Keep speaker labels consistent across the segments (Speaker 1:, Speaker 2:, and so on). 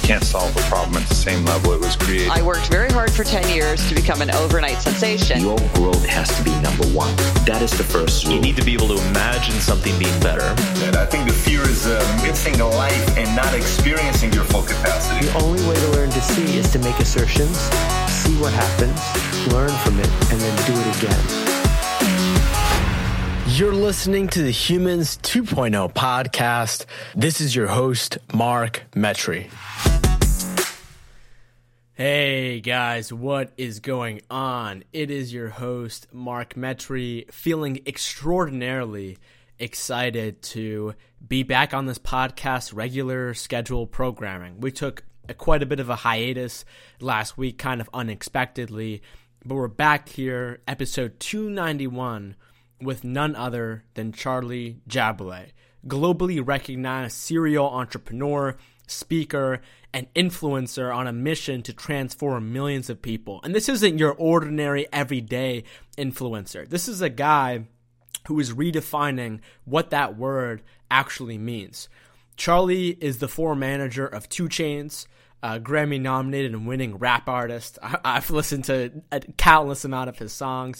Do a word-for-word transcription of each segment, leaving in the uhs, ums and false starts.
Speaker 1: can't solve a problem at the same level it was created.
Speaker 2: I worked very hard for ten years to become an overnight sensation.
Speaker 3: Your growth has to be number one. That is the first rule.
Speaker 4: You need to be able to imagine something being better.
Speaker 5: And I think the fear is uh, missing a life and not experiencing your full capacity.
Speaker 6: The only way to learn to see is to make assertions, see what happens, learn from it, and then do it again.
Speaker 7: You're listening to the Humans two point oh podcast. This is your host, Mark Metry. Hey guys, what is going on? It is your host, Mark Metry, feeling extraordinarily excited to be back on this podcast, regular schedule programming. We took a, quite a bit of a hiatus last week, kind of unexpectedly, but we're back here, episode two ninety-one, with none other than Charlie Jaballet, globally recognized serial entrepreneur, speaker, and influencer on a mission to transform millions of people. And this isn't your ordinary everyday influencer. This is a guy who is redefining what that word actually means. Charlie is the former manager of two Chainz, a Grammy-nominated and winning rap artist. I- I've listened to a countless amount of his songs,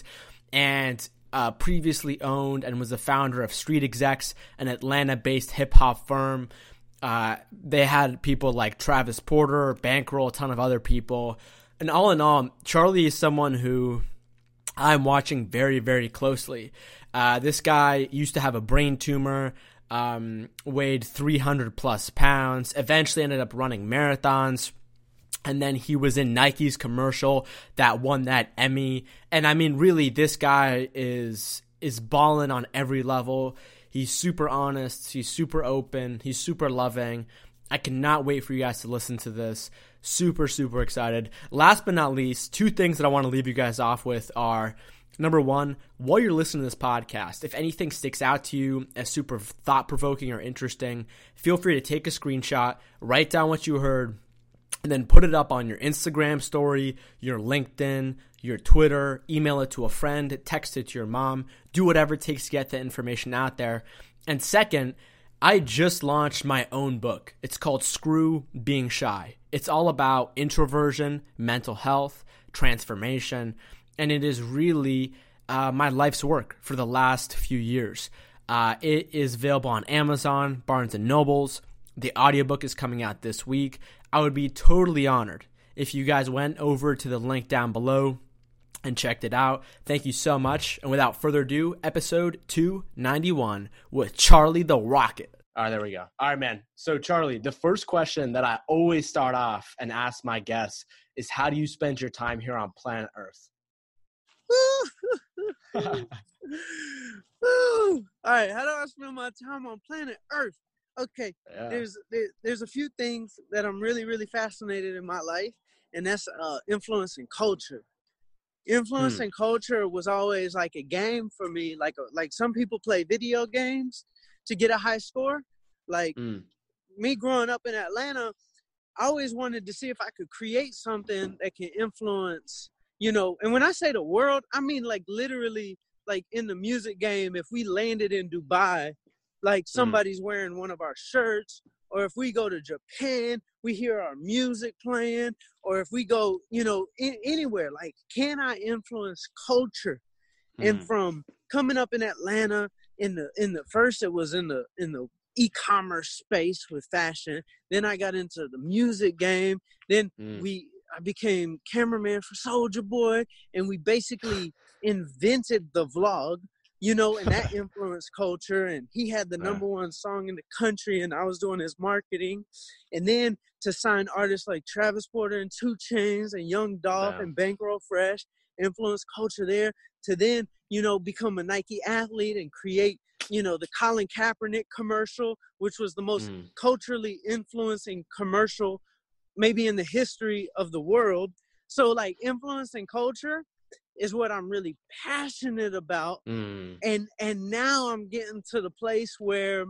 Speaker 7: and Uh, previously owned and was the founder of Street Execs, an Atlanta-based hip-hop firm. Uh, they had people like Travis Porter, Bankroll, a ton of other people. And all in all, Charlie is someone who I'm watching very, very closely. Uh, this guy used to have a brain tumor, um, weighed three hundred plus pounds, eventually ended up running marathons. And then he was in Nike's commercial that won that Emmy. And I mean, really, this guy is is balling on every level. He's super honest. He's super open. He's super loving. I cannot wait for you guys to listen to this. Super, super excited. Last but not least, two things that I want to leave you guys off with are, number one, while you're listening to this podcast, if anything sticks out to you as super thought-provoking or interesting, feel free to take a screenshot, write down what you heard, and then put it up on your Instagram story, your LinkedIn, your Twitter, email it to a friend, text it to your mom, do whatever it takes to get the information out there. And second, I just launched my own book. It's called Screw Being Shy. It's all about introversion, mental health, transformation, and it is really uh, my life's work for the last few years. Uh, it is available on Amazon, Barnes and Nobles. The audiobook is coming out this week. I would be totally honored if you guys went over to the link down below and checked it out. Thank you so much. And without further ado, episode two ninety-one with Charlie the Rocket. All right, there we go. All right, man. So, Charlie, the first question that I always start off and ask my guests is, how do you spend your time here on planet Earth?
Speaker 8: All right, how do I spend my time on planet Earth? Okay, yeah. there's there, there's a few things that I'm really, really fascinated in my life, and that's uh, influence and culture. Influence hmm. and culture was always like a game for me. Like like some people play video games to get a high score. Like hmm. me growing up in Atlanta, I always wanted to see if I could create something that can influence, you know, and when I say the world, I mean like literally like in the music game, if we landed in Dubai, like somebody's mm. wearing one of our shirts, or if we go to Japan, we hear our music playing, or if we go, you know, in, anywhere, like, can I influence culture? Mm. And from coming up in Atlanta, in the in the first, it was in the in the e-commerce space with fashion. Then I got into the music game. Then mm. we I became cameraman for Soulja Boy, and we basically invented the vlog. You know, and that influenced culture, and he had the number one song in the country, and I was doing his marketing. And then to sign artists like Travis Porter and two Chainz and Young Dolph yeah. and Bankroll Fresh, influence culture there, to then, you know, become a Nike athlete and create, you know, the Colin Kaepernick commercial, which was the most mm. culturally influencing commercial maybe in the history of the world. So, like, influence and culture is what I'm really passionate about. Mm. And and now I'm getting to the place where,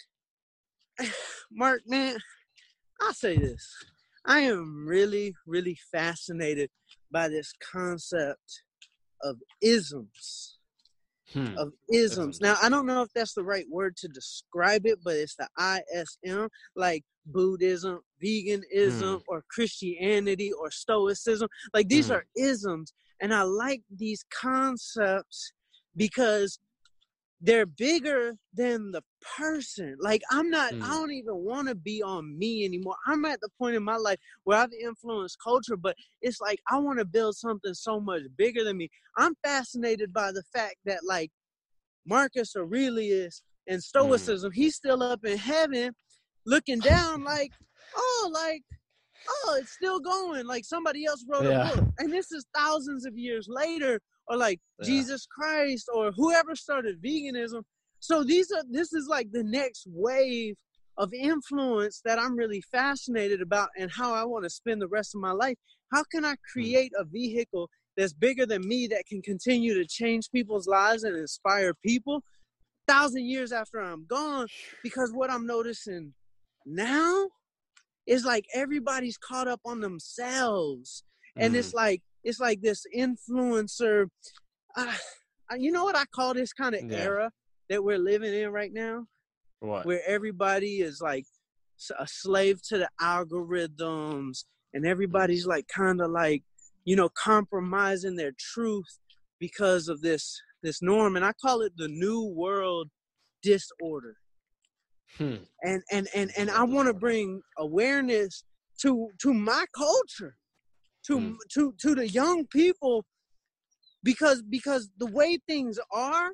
Speaker 8: Mark, man, I'll say this. I am really, really fascinated by this concept of isms. hmm. of isms. Now, I don't know if that's the right word to describe it, but it's the I S M, like Buddhism, veganism, hmm. or Christianity, or Stoicism. Like, these hmm. are isms. And I like these concepts because they're bigger than the person. Like, I'm not, mm. I don't even want to be on me anymore. I'm at the point in my life where I've influenced culture, but it's like, I want to build something so much bigger than me. I'm fascinated by the fact that, like, Marcus Aurelius and Stoicism, mm. he's still up in heaven looking down like, oh, like, oh, it's still going. Like, somebody else wrote yeah. a book. And this is thousands of years later. Or like yeah. Jesus Christ, or whoever started veganism. So these are, this is like the next wave of influence that I'm really fascinated about, and how I want to spend the rest of my life. How can I create a vehicle that's bigger than me, that can continue to change people's lives and inspire people a thousand years after I'm gone? Because what I'm noticing now is like everybody's caught up on themselves. And mm. it's like, It's like this influencer, uh, you know what I call this kind of yeah. era that we're living in right now?
Speaker 7: What?
Speaker 8: Where everybody is like a slave to the algorithms, and everybody's like kind of like, you know, compromising their truth because of this this norm. And I call it the new world disorder. Hmm. And, and, and, and I want to bring awareness to to my culture. To, mm. to to the young people, because because the way things are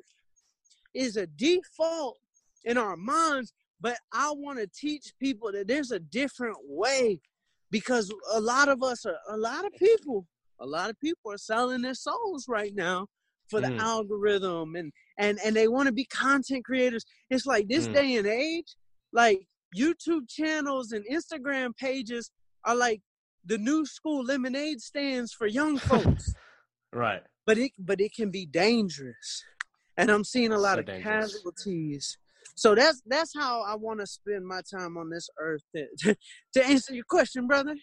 Speaker 8: is a default in our minds, but I want to teach people that there's a different way, because a lot of us are a lot of people a lot of people are selling their souls right now for the mm. algorithm, and and and they want to be content creators. It's like this mm. day and age, like YouTube channels and Instagram pages are like the new school lemonade stands for young folks.
Speaker 7: Right.
Speaker 8: But it but it can be dangerous. And I'm seeing a lot so of dangerous. casualties. So that's that's how I want to spend my time on this earth. To, to, to answer your question, brother.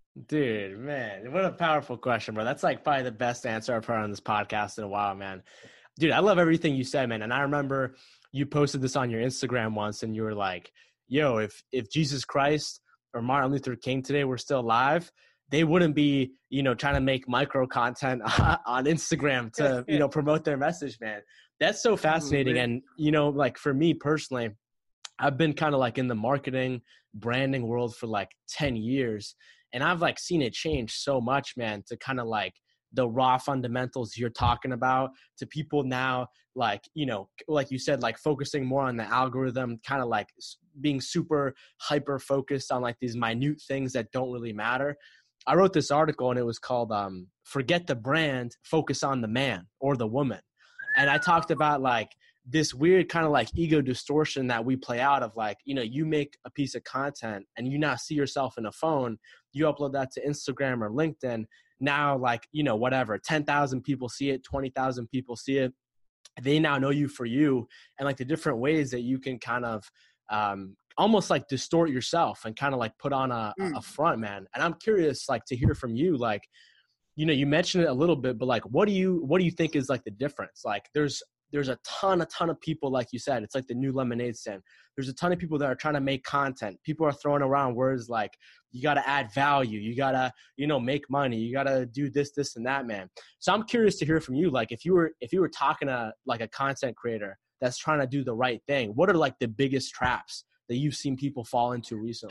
Speaker 7: Dude, man, what a powerful question, bro. That's like probably the best answer I've heard on this podcast in a while, man. Dude, I love everything you said, man. And I remember you posted this on your Instagram once, and you were like, yo, if if Jesus Christ or Martin Luther King today were still alive, they wouldn't be, you know, trying to make micro content on Instagram to, you know, promote their message, man. That's so fascinating. Oh, and, you know, like for me personally, I've been kind of like in the marketing, branding world for like ten years. And I've like seen it change so much, man, to kind of like the raw fundamentals you're talking about, to people now, like, you know, like you said, like focusing more on the algorithm, kind of like being super hyper focused on like these minute things that don't really matter. I wrote this article and it was called um, Forget the Brand, Focus on the Man or the Woman. And I talked about like this weird kind of like ego distortion that we play out of like, you know, you make a piece of content and you now see yourself in a phone, you upload that to Instagram or LinkedIn. Now, like, you know, whatever, ten thousand people see it, twenty thousand people see it. They now know you for you, and like the different ways that you can kind of um, almost like distort yourself and kind of like put on a, mm. a front, man. And I'm curious, like, to hear from you, like, you know, you mentioned it a little bit, but like, what do you, what do you think is like the difference? Like there's, there's a ton, a ton of people, like you said, it's like the new lemonade stand. There's a ton of people that are trying to make content. People are throwing around words like, you got to add value. You got to, you know, make money. You got to do this, this, and that, man. So I'm curious to hear from you. Like if you were, if you were talking to like a content creator that's trying to do the right thing, what are like the biggest traps that you've seen people fall into recently?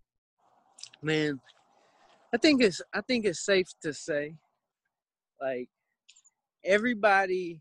Speaker 8: Man, I think it's, I think it's safe to say, like everybody,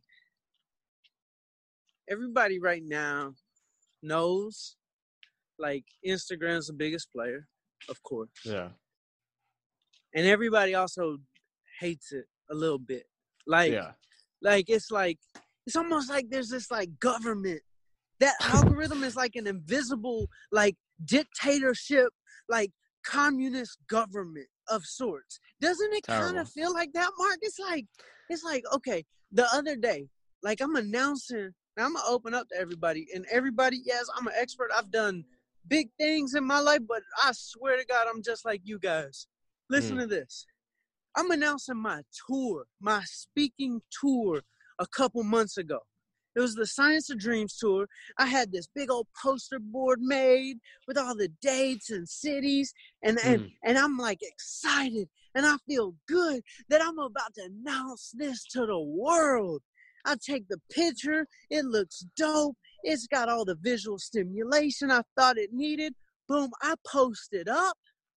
Speaker 8: everybody right now knows like Instagram's the biggest player, of course.
Speaker 7: Yeah.
Speaker 8: And everybody also hates it a little bit. Like, yeah. like it's like, it's almost like there's this like government. That algorithm is like an invisible, like dictatorship, like communist government of sorts. Doesn't it kind of feel like that, Mark? It's like, it's like, okay, the other day, like I'm announcing, now I'm going to open up to everybody. And everybody, yes, I'm an expert. I've done big things in my life, but I swear to God, I'm just like you guys. Listen mm. to this. I'm announcing my tour, my speaking tour a couple months ago. It was the Science of Dreams tour. I had this big old poster board made with all the dates and cities. And, mm. and, and I'm like excited. And I feel good that I'm about to announce this to the world. I take the picture. It looks dope. It's got all the visual stimulation I thought it needed. Boom, I post it up.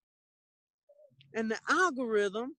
Speaker 8: And the algorithm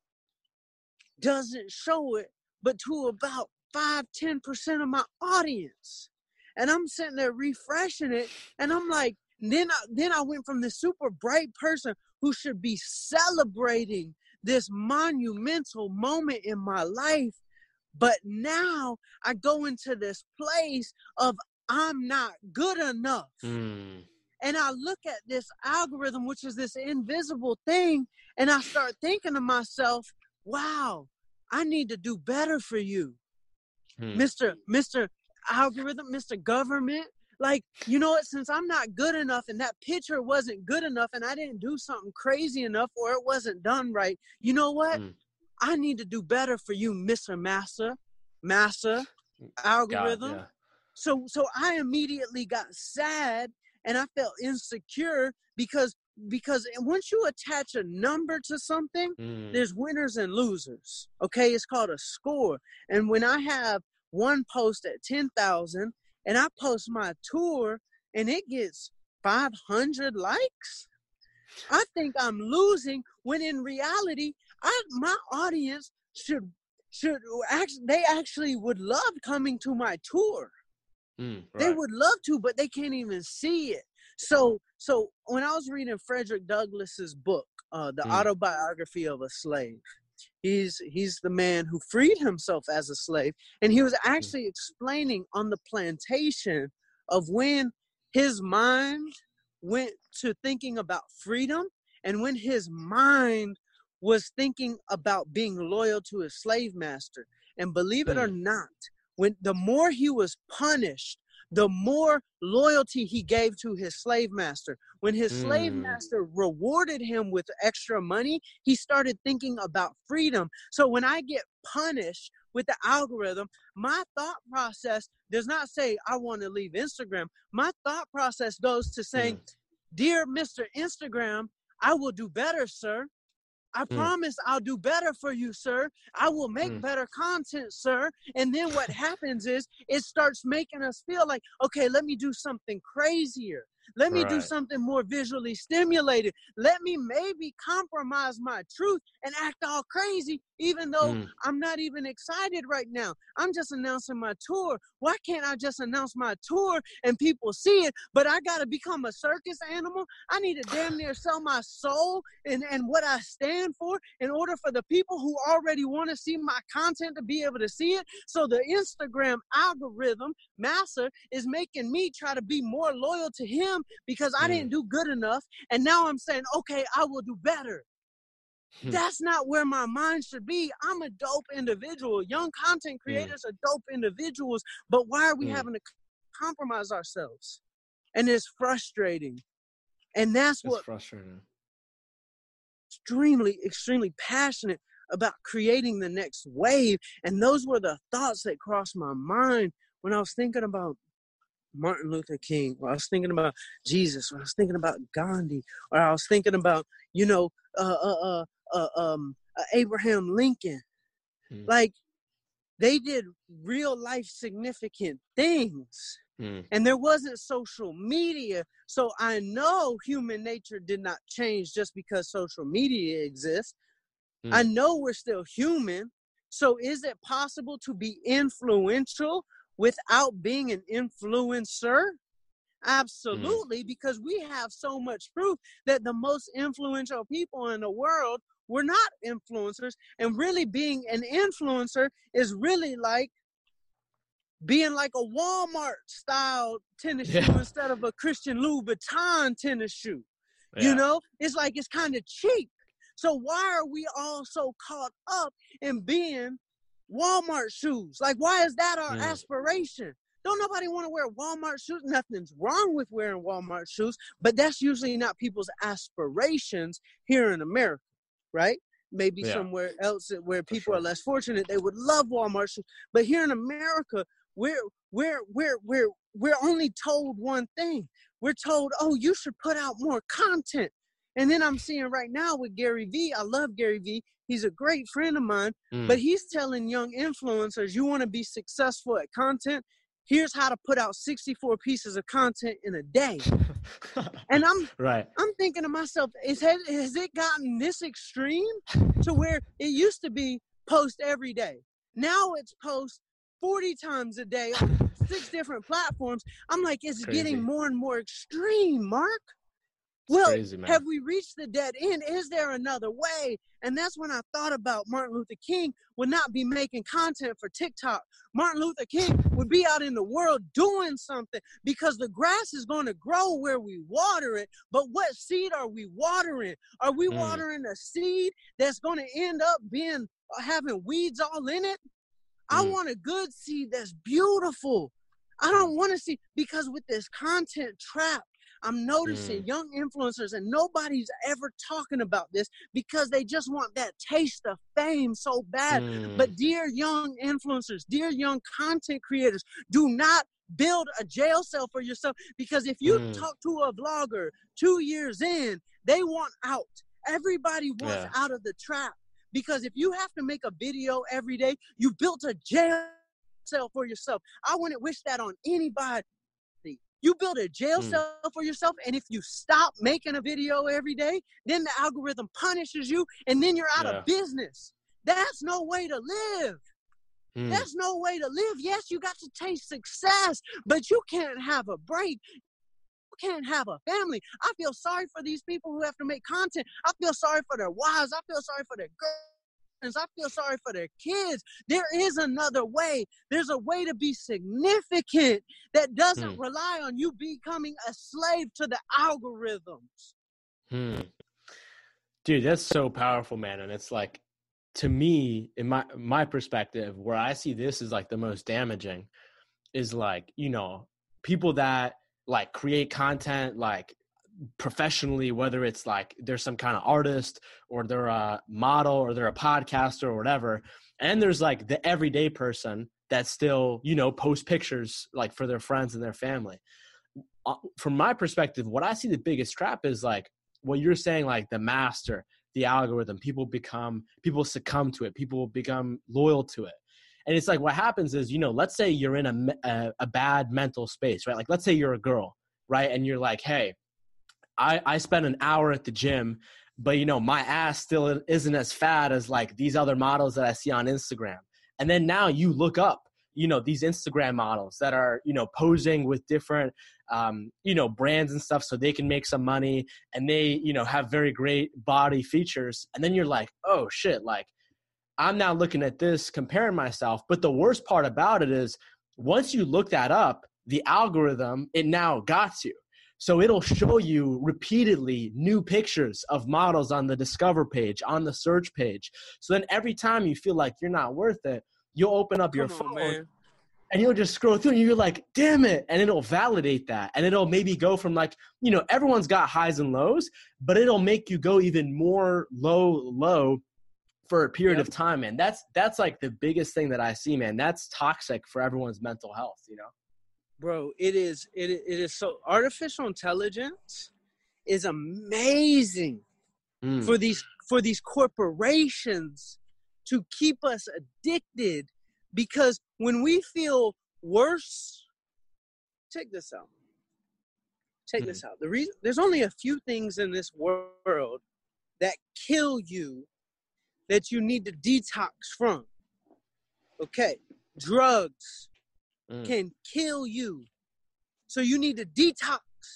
Speaker 8: doesn't show it, but to about five, ten percent of my audience. And I'm sitting there refreshing it. And I'm like, then I, then I went from this super bright person who should be celebrating this monumental moment in my life. But now I go into this place of I'm not good enough. Mm. And I look at this algorithm, which is this invisible thing, and I start thinking to myself, wow, I need to do better for you. Hmm. Mister Mister Algorithm, Mister Government, like, you know what, since I'm not good enough and that picture wasn't good enough and I didn't do something crazy enough or it wasn't done right, you know what? Hmm. I need to do better for you, Mister Massa, Massa, Algorithm. God, yeah. So, so I immediately got sad and I felt insecure because Because once you attach a number to something, mm. there's winners and losers. Okay, it's called a score. And when I have one post at ten thousand and I post my tour and it gets five hundred likes, I think I'm losing when in reality, I my audience should should actually they actually would love coming to my tour. Mm, right. They would love to, but they can't even see it. So, so when I was reading Frederick Douglass's book, uh, The mm. Autobiography of a Slave, he's he's the man who freed himself as a slave, and he was actually mm. explaining on the plantation of when his mind went to thinking about freedom, and when his mind was thinking about being loyal to his slave master. And believe it mm. or not, when the more he was punished, the more loyalty he gave to his slave master. When his mm. slave master rewarded him with extra money, he started thinking about freedom. So when I get punished with the algorithm, my thought process does not say, I want to leave Instagram. My thought process goes to saying, mm. dear Mister Instagram, I will do better, sir. I mm. promise I'll do better for you, sir. I will make mm. better content, sir. And then what happens is it starts making us feel like, okay, let me do something crazier. Let me right. do something more visually stimulated. Let me maybe compromise my truth and act all crazy, even though mm. I'm not even excited right now. I'm just announcing my tour. Why can't I just announce my tour and people see it? But I got to become a circus animal. I need to damn near sell my soul and, and what I stand for in order for the people who already want to see my content to be able to see it. So the Instagram algorithm, Massa, is making me try to be more loyal to him because I mm. didn't do good enough. And now I'm saying, okay, I will do better. Hmm. That's not where my mind should be. I'm a dope individual. Young content creators mm. are dope individuals. But why are we mm. having to compromise ourselves? And it's frustrating. And that's it's what frustrating. Extremely, extremely passionate about creating the next wave. And those were the thoughts that crossed my mind when I was thinking about Martin Luther King, or I was thinking about Jesus, or I was thinking about Gandhi, or I was thinking about, you know, uh, uh, uh, uh um, uh, Abraham Lincoln. Mm. Like, they did real life significant things. Mm. And there wasn't social media. So I know human nature did not change just because social media exists. Mm. I know we're still human. So is it possible to be influential without being an influencer? Absolutely, mm. because we have so much proof that the most influential people in the world were not influencers. And really being an influencer is really like being like a Walmart style tennis yeah. shoe instead of a Christian Louboutin tennis shoe. Yeah. You know, it's like it's kind of cheap. So why are we all so caught up in being Walmart shoes? Like, why is that our mm. aspiration? Don't nobody want to wear Walmart shoes. Nothing's wrong with wearing Walmart shoes, but that's usually not people's aspirations here in America, right? Maybe yeah. somewhere else where people sure. are less fortunate, they would love Walmart shoes. But here in America, we're we're we're we're we're only told one thing. We're told, oh, you should put out more content. And then I'm seeing right now with Gary Vee. I love Gary Vee. He's a great friend of mine, mm. but he's telling young influencers, you want to be successful at content? Here's how to put out sixty-four pieces of content in a day. And I'm
Speaker 7: right.
Speaker 8: I'm thinking to myself, is has, has it gotten this extreme to where it used to be post every day? Now it's post forty times a day on six different platforms. I'm like, it's Crazy. Getting more and more extreme, Mark. Well, crazy, have we reached the dead end? Is there another way? And that's when I thought about Martin Luther King would not be making content for TikTok. Martin Luther King would be out in the world doing something, because the grass is going to grow where we water it. But what seed are we watering? Are we mm. watering a seed that's going to end up being having weeds all in it? Mm. I want a good seed that's beautiful. I don't want to see, because with this content trap, I'm noticing mm. young influencers, and nobody's ever talking about this because they just want that taste of fame so bad. Mm. But dear young influencers, dear young content creators, do not build a jail cell for yourself, because if you mm. talk to a vlogger two years in, they want out. Everybody wants yeah. out of the trap, because if you have to make a video every day, you built a jail cell for yourself. I wouldn't wish that on anybody. You build a jail mm. cell for yourself, and if you stop making a video every day, then the algorithm punishes you, and then you're out yeah. of business. That's no way to live. Mm. That's no way to live. Yes, you got to taste success, but you can't have a break. You can't have a family. I feel sorry for these people who have to make content. I feel sorry for their wives. I feel sorry for their girls. I feel sorry for their kids. There is another way. There's a way to be significant that doesn't hmm. rely on you becoming a slave to the algorithms.
Speaker 7: Hmm. Dude, that's so powerful, man. And it's like, to me, in my my perspective, where I see this is like the most damaging is like, you know, people that like create content like professionally, whether it's like they're some kind of artist or they're a model or they're a podcaster or whatever. And there's like the everyday person that still, you know, post pictures like for their friends and their family. Uh, from my perspective, what I see the biggest trap is like what you're saying, like the master, the algorithm, people become, people succumb to it. People become loyal to it. And it's like, what happens is, you know, let's say you're in a, a, a bad mental space, right? Like, let's say you're a girl, right? And you're like, hey, I, I spent an hour at the gym, but, you know, my ass still isn't as fat as like these other models that I see on Instagram. And then now you look up, you know, these Instagram models that are, you know, posing with different, um, you know, brands and stuff so they can make some money, and they, you know, have very great body features. And then you're like, oh shit, like I'm now looking at this, comparing myself. But the worst part about it is once you look that up, the algorithm, it now got you. So it'll show you repeatedly new pictures of models on the Discover page, on the search page. So then every time you feel like you're not worth it, you'll open up your phone on, and you'll just scroll through and you're like, damn it. And it'll validate that. And it'll maybe go from like, you know, everyone's got highs and lows, but it'll make you go even more low, low for a period yep. of time. And that's, that's like the biggest thing that I see, man. That's toxic for everyone's mental health, you know?
Speaker 8: Bro, it is, it, it is so, artificial intelligence is amazing mm. for these, for these corporations to keep us addicted, because when we feel worse, check this out, check mm. this out. The reason, there's only a few things in this world that kill you that you need to detox from. Okay. Drugs mm. can kill you. So you need to detox.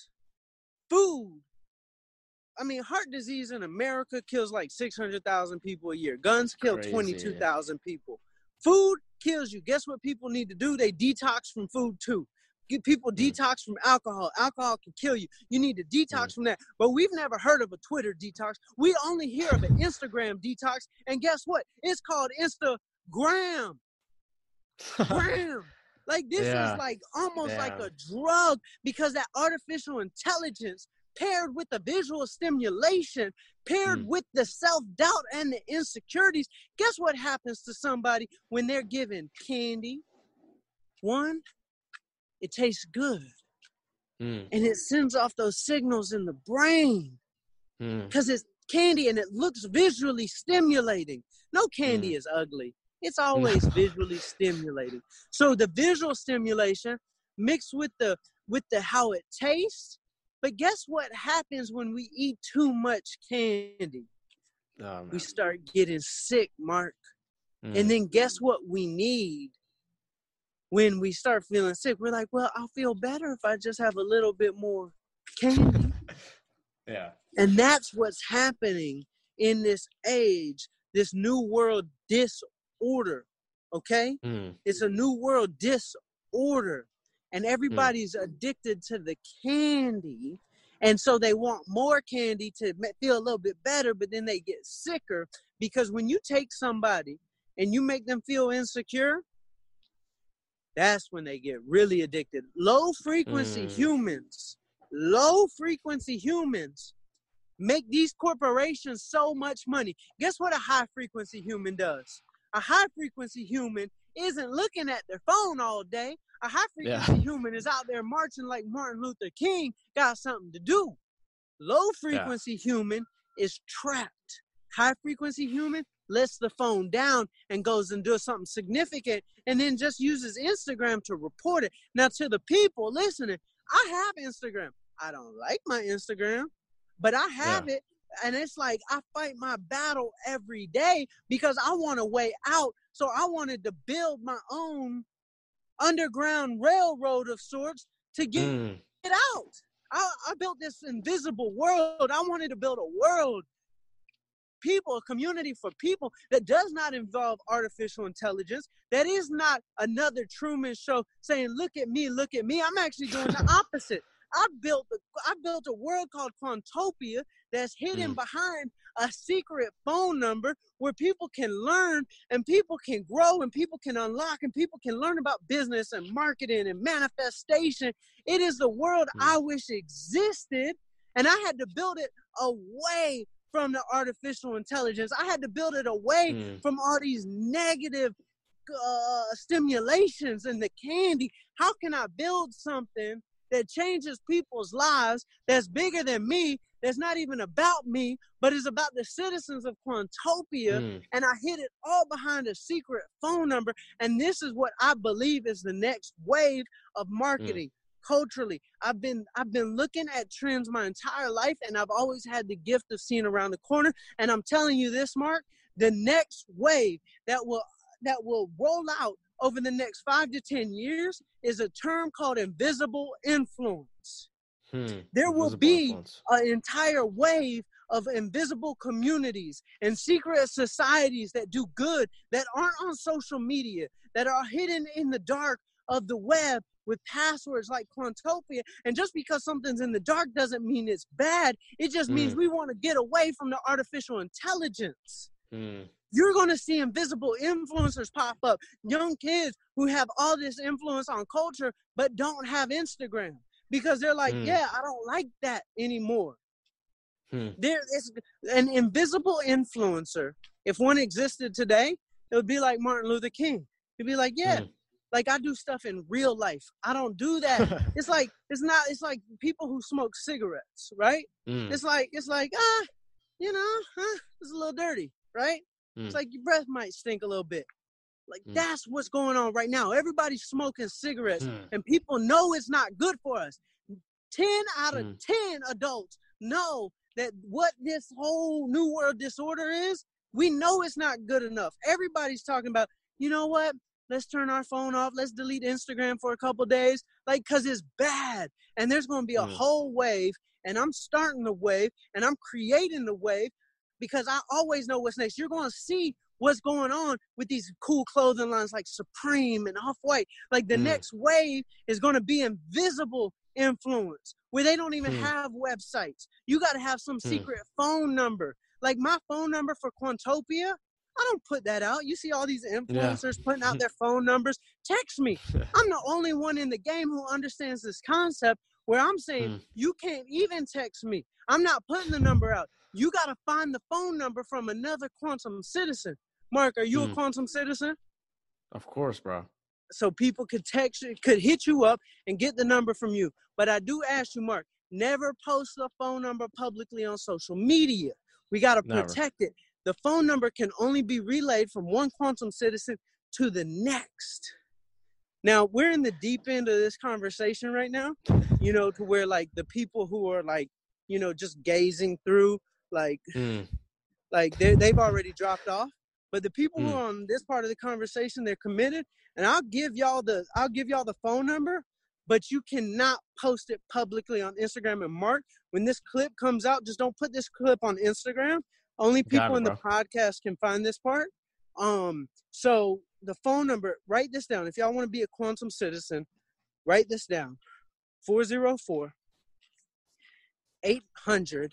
Speaker 8: Food. I mean, heart disease in America kills like six hundred thousand people a year. Guns kill Crazy, twenty-two thousand yeah. people. Food kills you. Guess what people need to do? They detox from food too. Get people mm. detox from alcohol. Alcohol can kill you. You need to detox mm. from that. But we've never heard of a Twitter detox. We only hear of an Instagram detox. And guess what? It's called Instagram. Gram. Like this yeah. is like almost yeah. like a drug, because that artificial intelligence paired with the visual stimulation, paired mm. with the self-doubt and the insecurities. Guess what happens to somebody when they're given candy, One, it tastes good.
Speaker 7: Mm.
Speaker 8: And it sends off those signals in the brain because mm. it's candy and it looks visually stimulating. No candy mm. is ugly. It's always visually stimulating. So the visual stimulation mixed with the with the how it tastes. But guess what happens when we eat too much candy? Oh, we start getting sick, Mark. Mm. And then guess what we need when we start feeling sick? We're like, well, I'll feel better if I just have a little bit more candy.
Speaker 7: Yeah.
Speaker 8: And that's what's happening in this age, this new world disorder, okay? Mm. It's a new world disorder. And everybody's mm. addicted to the candy. And so they want more candy to feel a little bit better, but then they get sicker. Because when you take somebody and you make them feel insecure, that's when they get really addicted. Low frequency mm. humans, low frequency humans make these corporations so much money. Guess what a high frequency human does? A high frequency human isn't looking at their phone all day. A high frequency yeah. human is out there marching like Martin Luther King, got something to do. Low frequency yeah. human is trapped. High frequency human lets the phone down and goes and does something significant and then just uses Instagram to report it. Now, to the people listening, I have Instagram. I don't like my Instagram, but I have yeah. it. And it's like I fight my battle every day because I want a way out. So I wanted to build my own underground railroad of sorts to get mm. it out. I, I built this invisible world. I wanted to build a world, people, a community for people that does not involve artificial intelligence. That is not another Truman Show saying, look at me, look at me. I'm actually doing the opposite. I built a, I built a world called Quantopia that's hidden mm. behind a secret phone number where people can learn and people can grow and people can unlock and people can learn about business and marketing and manifestation. It is the world mm. I wish existed, and I had to build it away from the artificial intelligence. I had to build it away mm. from all these negative uh, stimulations and the candy. How can I build something that changes people's lives, that's bigger than me, that's not even about me, but is about the citizens of Quantopia, mm. and I hid it all behind a secret phone number, and this is what I believe is the next wave of marketing. Mm. Culturally, I've been I've been looking at trends my entire life, and I've always had the gift of seeing around the corner, and I'm telling you this, Mark, the next wave that will that will roll out over the next five to ten years is a term called invisible influence. Hmm. There will invisible be influence. An entire wave of invisible communities and secret societies that do good, that aren't on social media, that are hidden in the dark of the web with passwords like Quantopia. And just because something's in the dark doesn't mean it's bad. It just means mm. we want to get away from the artificial intelligence. Mm. You're going to see invisible influencers pop up. Young kids who have all this influence on culture but don't have Instagram because they're like, mm. yeah, I don't like that anymore. Hmm. There is an invisible influencer. If one existed today, it would be like Martin Luther King. It'd be like, yeah, mm. like I do stuff in real life. I don't do that. It's like, it's not, it's like people who smoke cigarettes, right? Mm. It's like, it's like, ah, you know, huh, it's a little dirty, right? Mm. It's like your breath might stink a little bit. Like mm. that's what's going on right now. Everybody's smoking cigarettes mm. and people know it's not good for us. ten out of mm. ten adults know that what this whole new world disorder is, we know it's not good enough. Everybody's talking about, you know what? Let's turn our phone off. Let's delete Instagram for a couple days. Like, because it's bad. And there's going to be a mm. whole wave. And I'm starting the wave. And I'm creating the wave because I always know what's next. You're going to see what's going on with these cool clothing lines like Supreme and Off-White. Like, the mm. next wave is going to be invisible influence where they don't even hmm. have websites. You got to have some hmm. secret phone number. Like my phone number for Quantopia, I don't put that out. You see all these influencers yeah. putting out their phone numbers. Text me. I'm the only one in the game who understands this concept where I'm saying hmm. you can't even text me. I'm not putting the number out. You got to find the phone number from another quantum citizen. Mark, are you hmm. a quantum citizen?
Speaker 7: Of course, bro.
Speaker 8: so people could text you, could hit you up and get the number from you. But I do ask you, Mark, never post the phone number publicly on social media. We got to protect it. The phone number can only be relayed from one quantum citizen to the next. Now, we're in the deep end of this conversation right now, you know, to where, like, the people who are, like, you know, just gazing through, like, mm. like they've already dropped off. But the people mm. who are on this part of the conversation, they're committed. And I'll give y'all the I'll give y'all the phone number, but you cannot post it publicly on Instagram. And Mark, when this clip comes out, just don't put this clip on Instagram. Only people it, in the podcast can find this part. Um, so the phone number, write this down. If y'all want to be a quantum citizen, write this down. four oh four, eight hundred,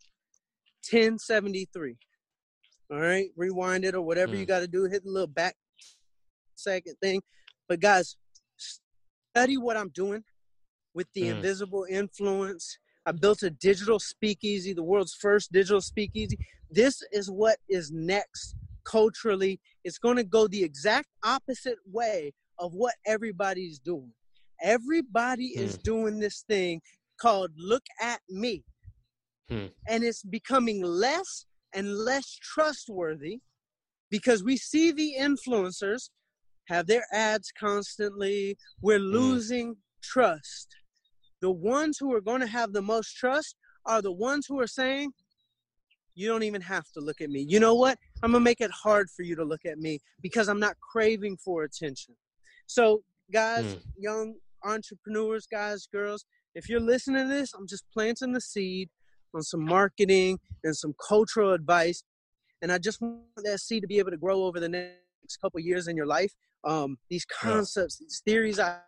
Speaker 8: ten seventy-three. All right, rewind it or whatever mm. you got to do. Hit the little back second thing. But guys, study what I'm doing with the mm. invisible influence. I built a digital speakeasy, the world's first digital speakeasy. This is what is next culturally. It's going to go the exact opposite way of what everybody's doing. Everybody mm. is doing this thing called Look at Me. Mm. And it's becoming less and less trustworthy because we see the influencers have their ads constantly. We're losing mm. trust. The ones who are going to have the most trust are the ones who are saying, you don't even have to look at me. You know what? I'm going to make it hard for you to look at me because I'm not craving for attention. So, guys, mm. young entrepreneurs, guys, girls, if you're listening to this, I'm just planting the seed on some marketing and some cultural advice. And I just want that seed to be able to grow over the next couple of years in your life. Um, these concepts, yeah. these theories I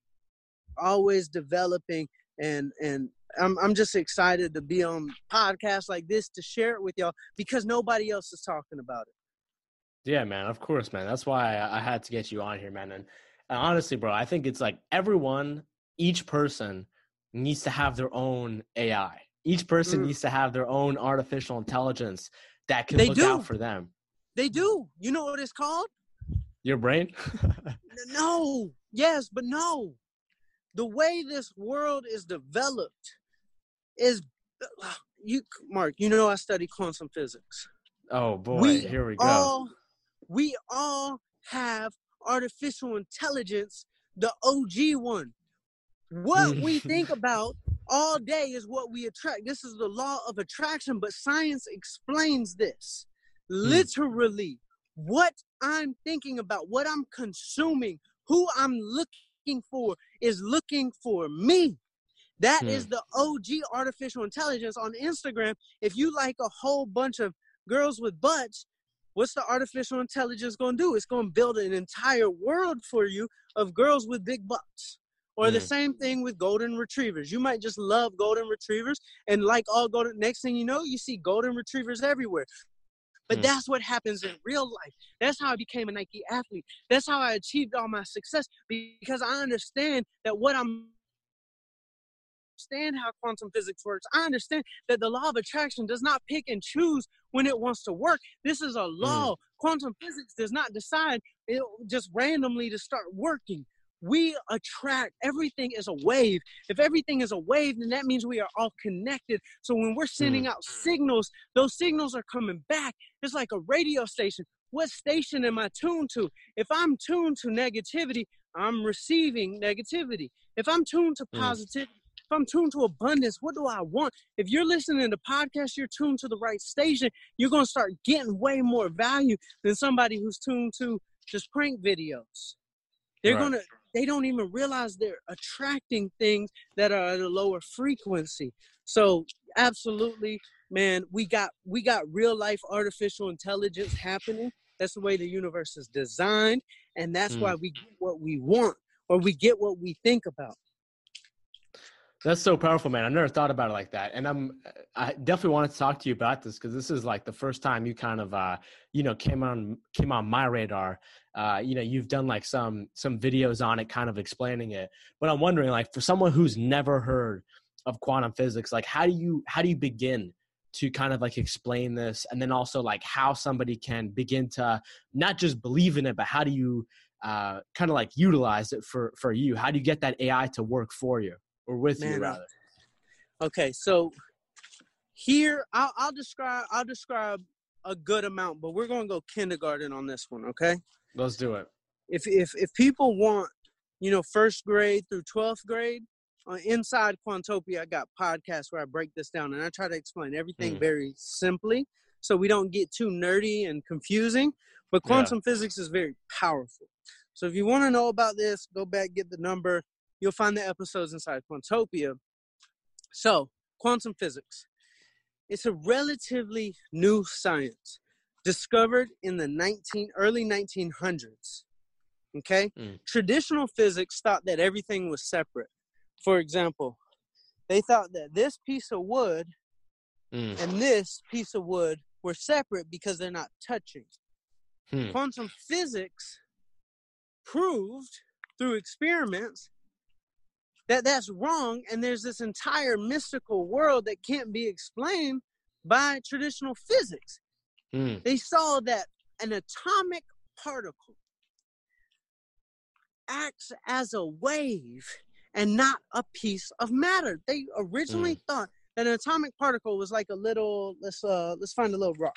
Speaker 8: always developing, and and I'm I'm just excited to be on podcasts like this to share it with y'all because nobody else is talking about it.
Speaker 7: Yeah, man, of course, man. That's why I, I had to get you on here, man. And, and honestly, bro, I think it's like everyone, each person needs to have their own A I. Each person mm. needs to have their own artificial intelligence that can they look do. out for them.
Speaker 8: They do. You know what it's called?
Speaker 7: Your brain?
Speaker 8: No. Yes, but no. The way this world is developed is, you, Mark, you know I study quantum physics.
Speaker 7: Oh, boy,
Speaker 8: we
Speaker 7: here we go.
Speaker 8: All, we all have artificial intelligence, the O G one. What we think about all day is what we attract. This is the law of attraction, but science explains this. Literally, what I'm thinking about, what I'm consuming, who I'm looking for is looking for me. That hmm. is the O G artificial intelligence on Instagram. If you like a whole bunch of girls with butts, what's the artificial intelligence going to do? It's going to build an entire world for you of girls with big butts. Or hmm. the same thing with golden retrievers. You might just love golden retrievers, and like all golden, next thing you know, you see golden retrievers everywhere. But mm. that's what happens in real life. That's how I became a Nike athlete. That's how I achieved all my success, because I understand that what I'm understand how quantum physics works. I understand that the law of attraction does not pick and choose when it wants to work. This is a law. Mm. Quantum physics does not decide it just randomly to start working. We attract. Everything is a wave. If everything is a wave, then that means we are all connected. So when we're sending mm. out signals, those signals are coming back. It's like a radio station. What station am I tuned to? If I'm tuned to negativity, I'm receiving negativity. If I'm tuned to positivity, mm. if I'm tuned to abundance, what do I want? If you're listening to podcasts, you're tuned to the right station, you're going to start getting way more value than somebody who's tuned to just prank videos. They're right. going to, they don't even realize they're attracting things that are at a lower frequency. So absolutely, man, we got, we got real life artificial intelligence happening. That's the way the universe is designed. And that's mm. why we get what we want, or we get what we think about.
Speaker 7: That's so powerful, man. I never thought about it like that. And I'm, I definitely wanted to talk to you about this, because this is like the first time you kind of, uh, you know, came on, came on my radar. Uh, you know, you've done like some, some videos on it, kind of explaining it, but I'm wondering, like, for someone who's never heard of quantum physics, like, how do you, how do you begin to kind of like explain this? And then also like how somebody can begin to not just believe in it, but how do you uh, kind of like utilize it for, for you? How do you get that A I to work for you or with
Speaker 8: Man,
Speaker 7: you rather?
Speaker 8: Okay, so here I'll, I'll describe I'll describe a good amount, but we're gonna go kindergarten on this one. Okay,
Speaker 7: Let's do it.
Speaker 8: If if if people want, you know, first grade through twelfth grade, uh, inside Quantopia, I got podcasts where I break this down and I try to explain everything mm. very simply, so we don't get too nerdy and confusing. But quantum yeah. physics is very powerful. So if you want to know about this, go back, get the number. You'll find the episodes inside Quantopia. So, quantum physics. It's a relatively new science discovered in the nineteen early nineteen hundreds. Okay? Mm. Traditional physics thought that everything was separate. For example, they thought that this piece of wood mm. and this piece of wood were separate because they're not touching. Hmm. Quantum physics proved through experiments that that's wrong, and there's this entire mystical world that can't be explained by traditional physics. Hmm. They saw that an atomic particle acts as a wave and not a piece of matter. They originally hmm. thought that an atomic particle was like a little, let's uh, let's find a little rock.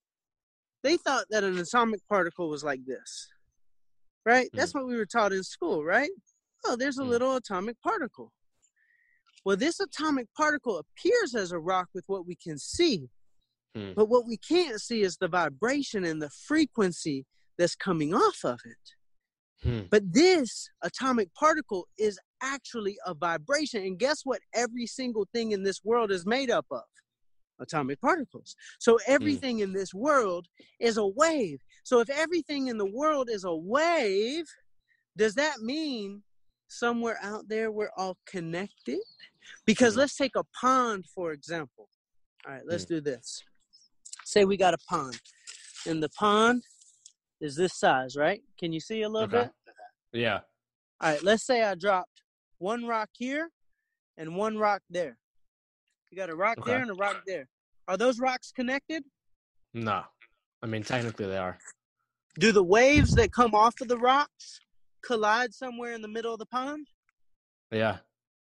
Speaker 8: They thought that an atomic particle was like this, right? Mm. That's what we were taught in school, right? Oh, there's a mm. little atomic particle. Well, this atomic particle appears as a rock with what we can see, mm. but what we can't see is the vibration and the frequency that's coming off of it. Mm. But this atomic particle is actually a vibration, and guess what every single thing in this world is made up of? Atomic particles. So everything mm. in this world is a wave. So if everything in the world is a wave, does that mean somewhere out there we're all connected? Because mm. let's take a pond, for example. All right, let's mm. do this. Say we got a pond, and the pond is this size, right? Can you see a little okay. bit?
Speaker 7: Yeah.
Speaker 8: All right, let's say I dropped one rock here and one rock there. You got a rock okay. there and a rock there. Are those rocks connected?
Speaker 7: No. I mean, technically they are.
Speaker 8: Do the waves that come off of the rocks collide somewhere in the middle of the pond?
Speaker 7: Yeah.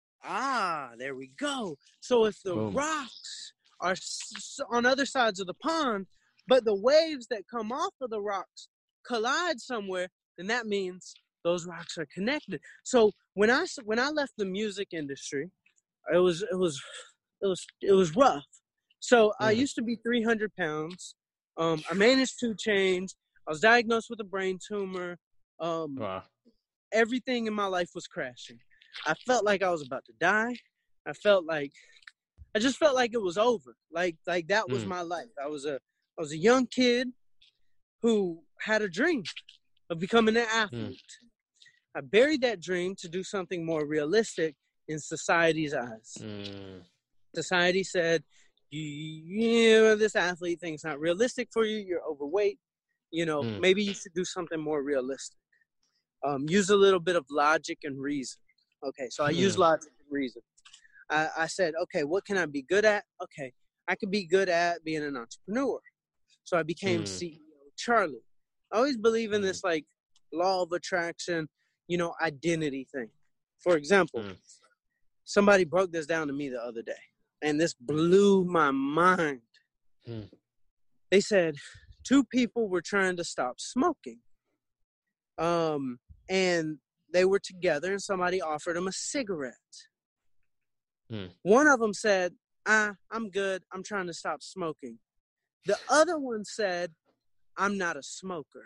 Speaker 8: Ah, there we go. So if the Boom. rocks are on other sides of the pond, but the waves that come off of the rocks collide somewhere, then that means those rocks are connected. So when I, when I left the music industry, it was, it was, It was it was rough. So mm-hmm. I used to be three hundred pounds. Um, I managed two chains. I was diagnosed with a brain tumor. Um, wow. Everything in my life was crashing. I felt like I was about to die. I felt like I just felt like it was over. Like like that was mm. my life. I was a I was a young kid who had a dream of becoming an athlete. Mm. I buried that dream to do something more realistic in society's eyes. Mm. Society said, you, you know, this athlete thing's not realistic for you. You're overweight. You know, mm. maybe you should do something more realistic. Um, use a little bit of logic and reason. Okay, so I mm. use logic and reason. I, I said, okay, what can I be good at? Okay, I could be good at being an entrepreneur. So I became mm. C E O Charlie. I always believe in this, like, law of attraction, you know, identity thing. For example, mm. somebody broke this down to me the other day. And this blew my mind. Hmm. They said two people were trying to stop smoking. Um, and they were together and somebody offered them a cigarette. Hmm. One of them said, ah, I'm good. I'm trying to stop smoking. The other one said, I'm not a smoker.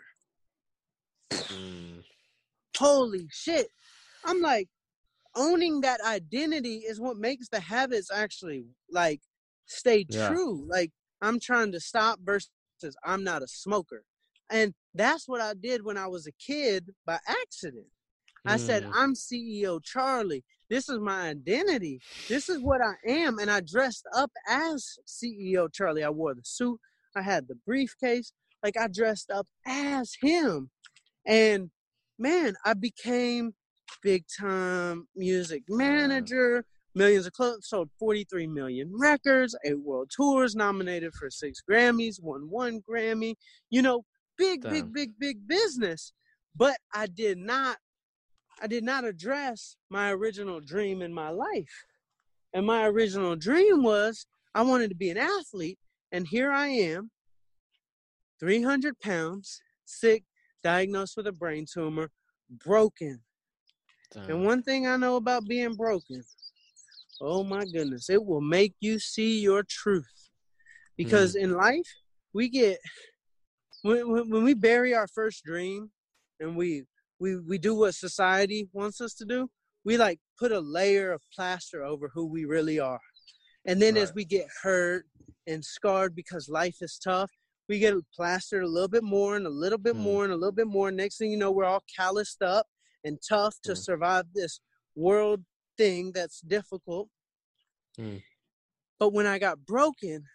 Speaker 8: Hmm. Holy shit. I'm like, owning that identity is what makes the habits actually, like, stay yeah. true. Like, I'm trying to stop versus I'm not a smoker. And that's what I did when I was a kid by accident. Mm. I said, I'm C E O Charlie. This is my identity. This is what I am. And I dressed up as C E O Charlie. I wore the suit. I had the briefcase. Like, I dressed up as him. And, man, I became big time music manager, millions of clothes, sold forty-three million records, eight world tours, nominated for six Grammys, won one Grammy, you know, big, Damn. big, big, big business. but I did not, I did not address my original dream in my life. And my original dream was I wanted to be an athlete. And here I am, three hundred pounds, sick, diagnosed with a brain tumor, broken. Damn. And one thing I know about being broken, oh my goodness, it will make you see your truth. Because mm. in life, we get, when, when we bury our first dream and we, we, we do what society wants us to do, we like put a layer of plaster over who we really are. And then right. as we get hurt and scarred because life is tough, we get plastered a little bit more and a little bit mm. more and a little bit more. Next thing you know, we're all calloused up and tough to mm. survive this world thing that's difficult. Mm. But when I got broken,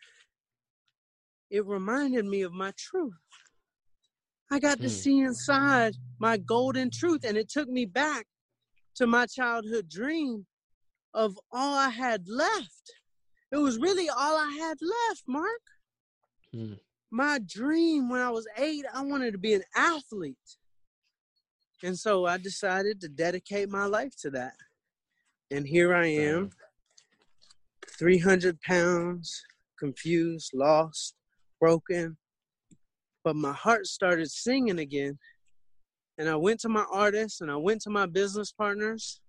Speaker 8: it reminded me of my truth. I got mm. to see inside my golden truth, and it took me back to my childhood dream of all I had left. It was really all I had left, Mark. Mm. My dream when I was eight, I wanted to be an athlete. And so I decided to dedicate my life to that. And here I am, three hundred pounds, confused, lost, broken. But my heart started singing again. And I went to my artists and I went to my business partners.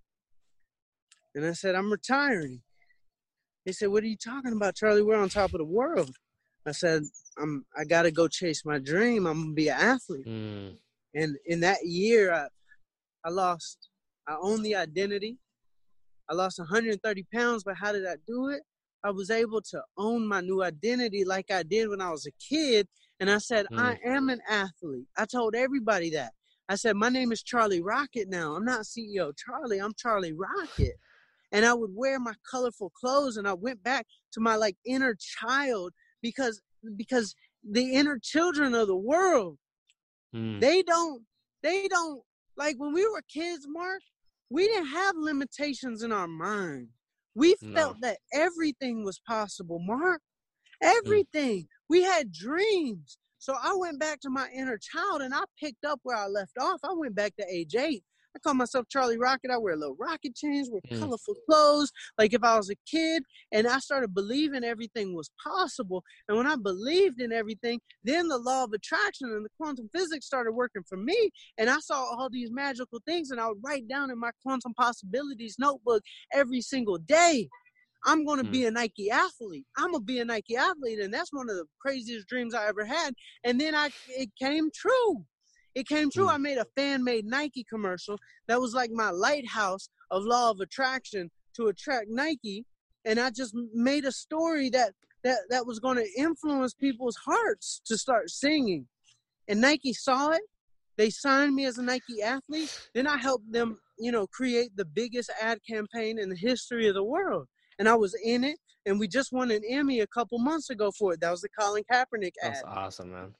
Speaker 8: And I said, I'm retiring. They said, what are you talking about, Charlie? We're on top of the world. I said, I'm, I got to go chase my dream. I'm going to be an athlete. Mm. And in that year, I, I lost, I owned the identity. I lost one hundred thirty pounds, but how did I do it? I was able to own my new identity like I did when I was a kid. And I said, mm. I am an athlete. I told everybody that. I said, my name is Charlie Rocket now. I'm not C E O Charlie. I'm Charlie Rocket. And I would wear my colorful clothes, and I went back to my like inner child because because the inner children of the world, mm. they don't, they don't, like when we were kids, Mark, we didn't have limitations in our mind. We felt no. that everything was possible, Mark. Everything. Mm. We had dreams. So I went back to my inner child, and I picked up where I left off. I went back to age eight. I call myself Charlie Rocket. I wear little rocket chains, wear mm. colorful clothes, like if I was a kid. And I started believing everything was possible. And when I believed in everything, then the law of attraction and the quantum physics started working for me. And I saw all these magical things, and I would write down in my quantum possibilities notebook every single day, I'm going to mm. be a Nike athlete. I'm going to be a Nike athlete. And that's one of the craziest dreams I ever had. And then I it came true. It came true. Mm. I made a fan-made Nike commercial that was like my lighthouse of law of attraction to attract Nike. And I just made a story that that, that was going to influence people's hearts to start singing. And Nike saw it. They signed me as a Nike athlete. Then I helped them, you know, create the biggest ad campaign in the history of the world. And I was in it. And we just won an Emmy a couple months ago for it. That was the Colin Kaepernick ad.
Speaker 7: That's awesome, man.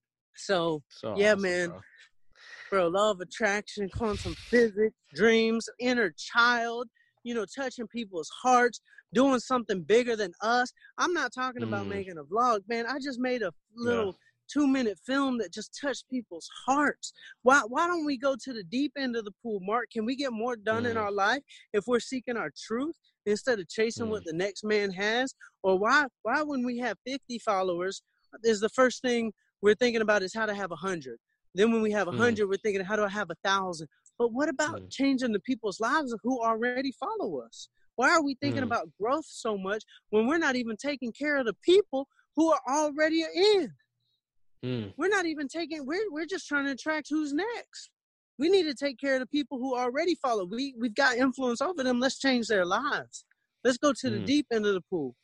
Speaker 8: So,
Speaker 7: so
Speaker 8: yeah,
Speaker 7: awesome,
Speaker 8: man,
Speaker 7: bro.
Speaker 8: bro, law of attraction, quantum physics, dreams, inner child, you know, touching people's hearts, doing something bigger than us. I'm not talking mm. about making a vlog, man. I just made a little yeah. two-minute film that just touched people's hearts. Why why don't we go to the deep end of the pool, Mark? Can we get more done mm. in our life if we're seeking our truth instead of chasing mm. what the next man has? Or why why when we have fifty followers is the first thing we're thinking about is how to have a hundred. Then when we have a hundred, mm. we're thinking, how do I have a thousand? But what about mm. changing the people's lives who already follow us? Why are we thinking mm. about growth so much when we're not even taking care of the people who are already in? Mm. We're not even taking, we're we're just trying to attract who's next. We need to take care of the people who already follow. We, we've got influence over them. Let's change their lives. Let's go to mm. the deep end of the pool.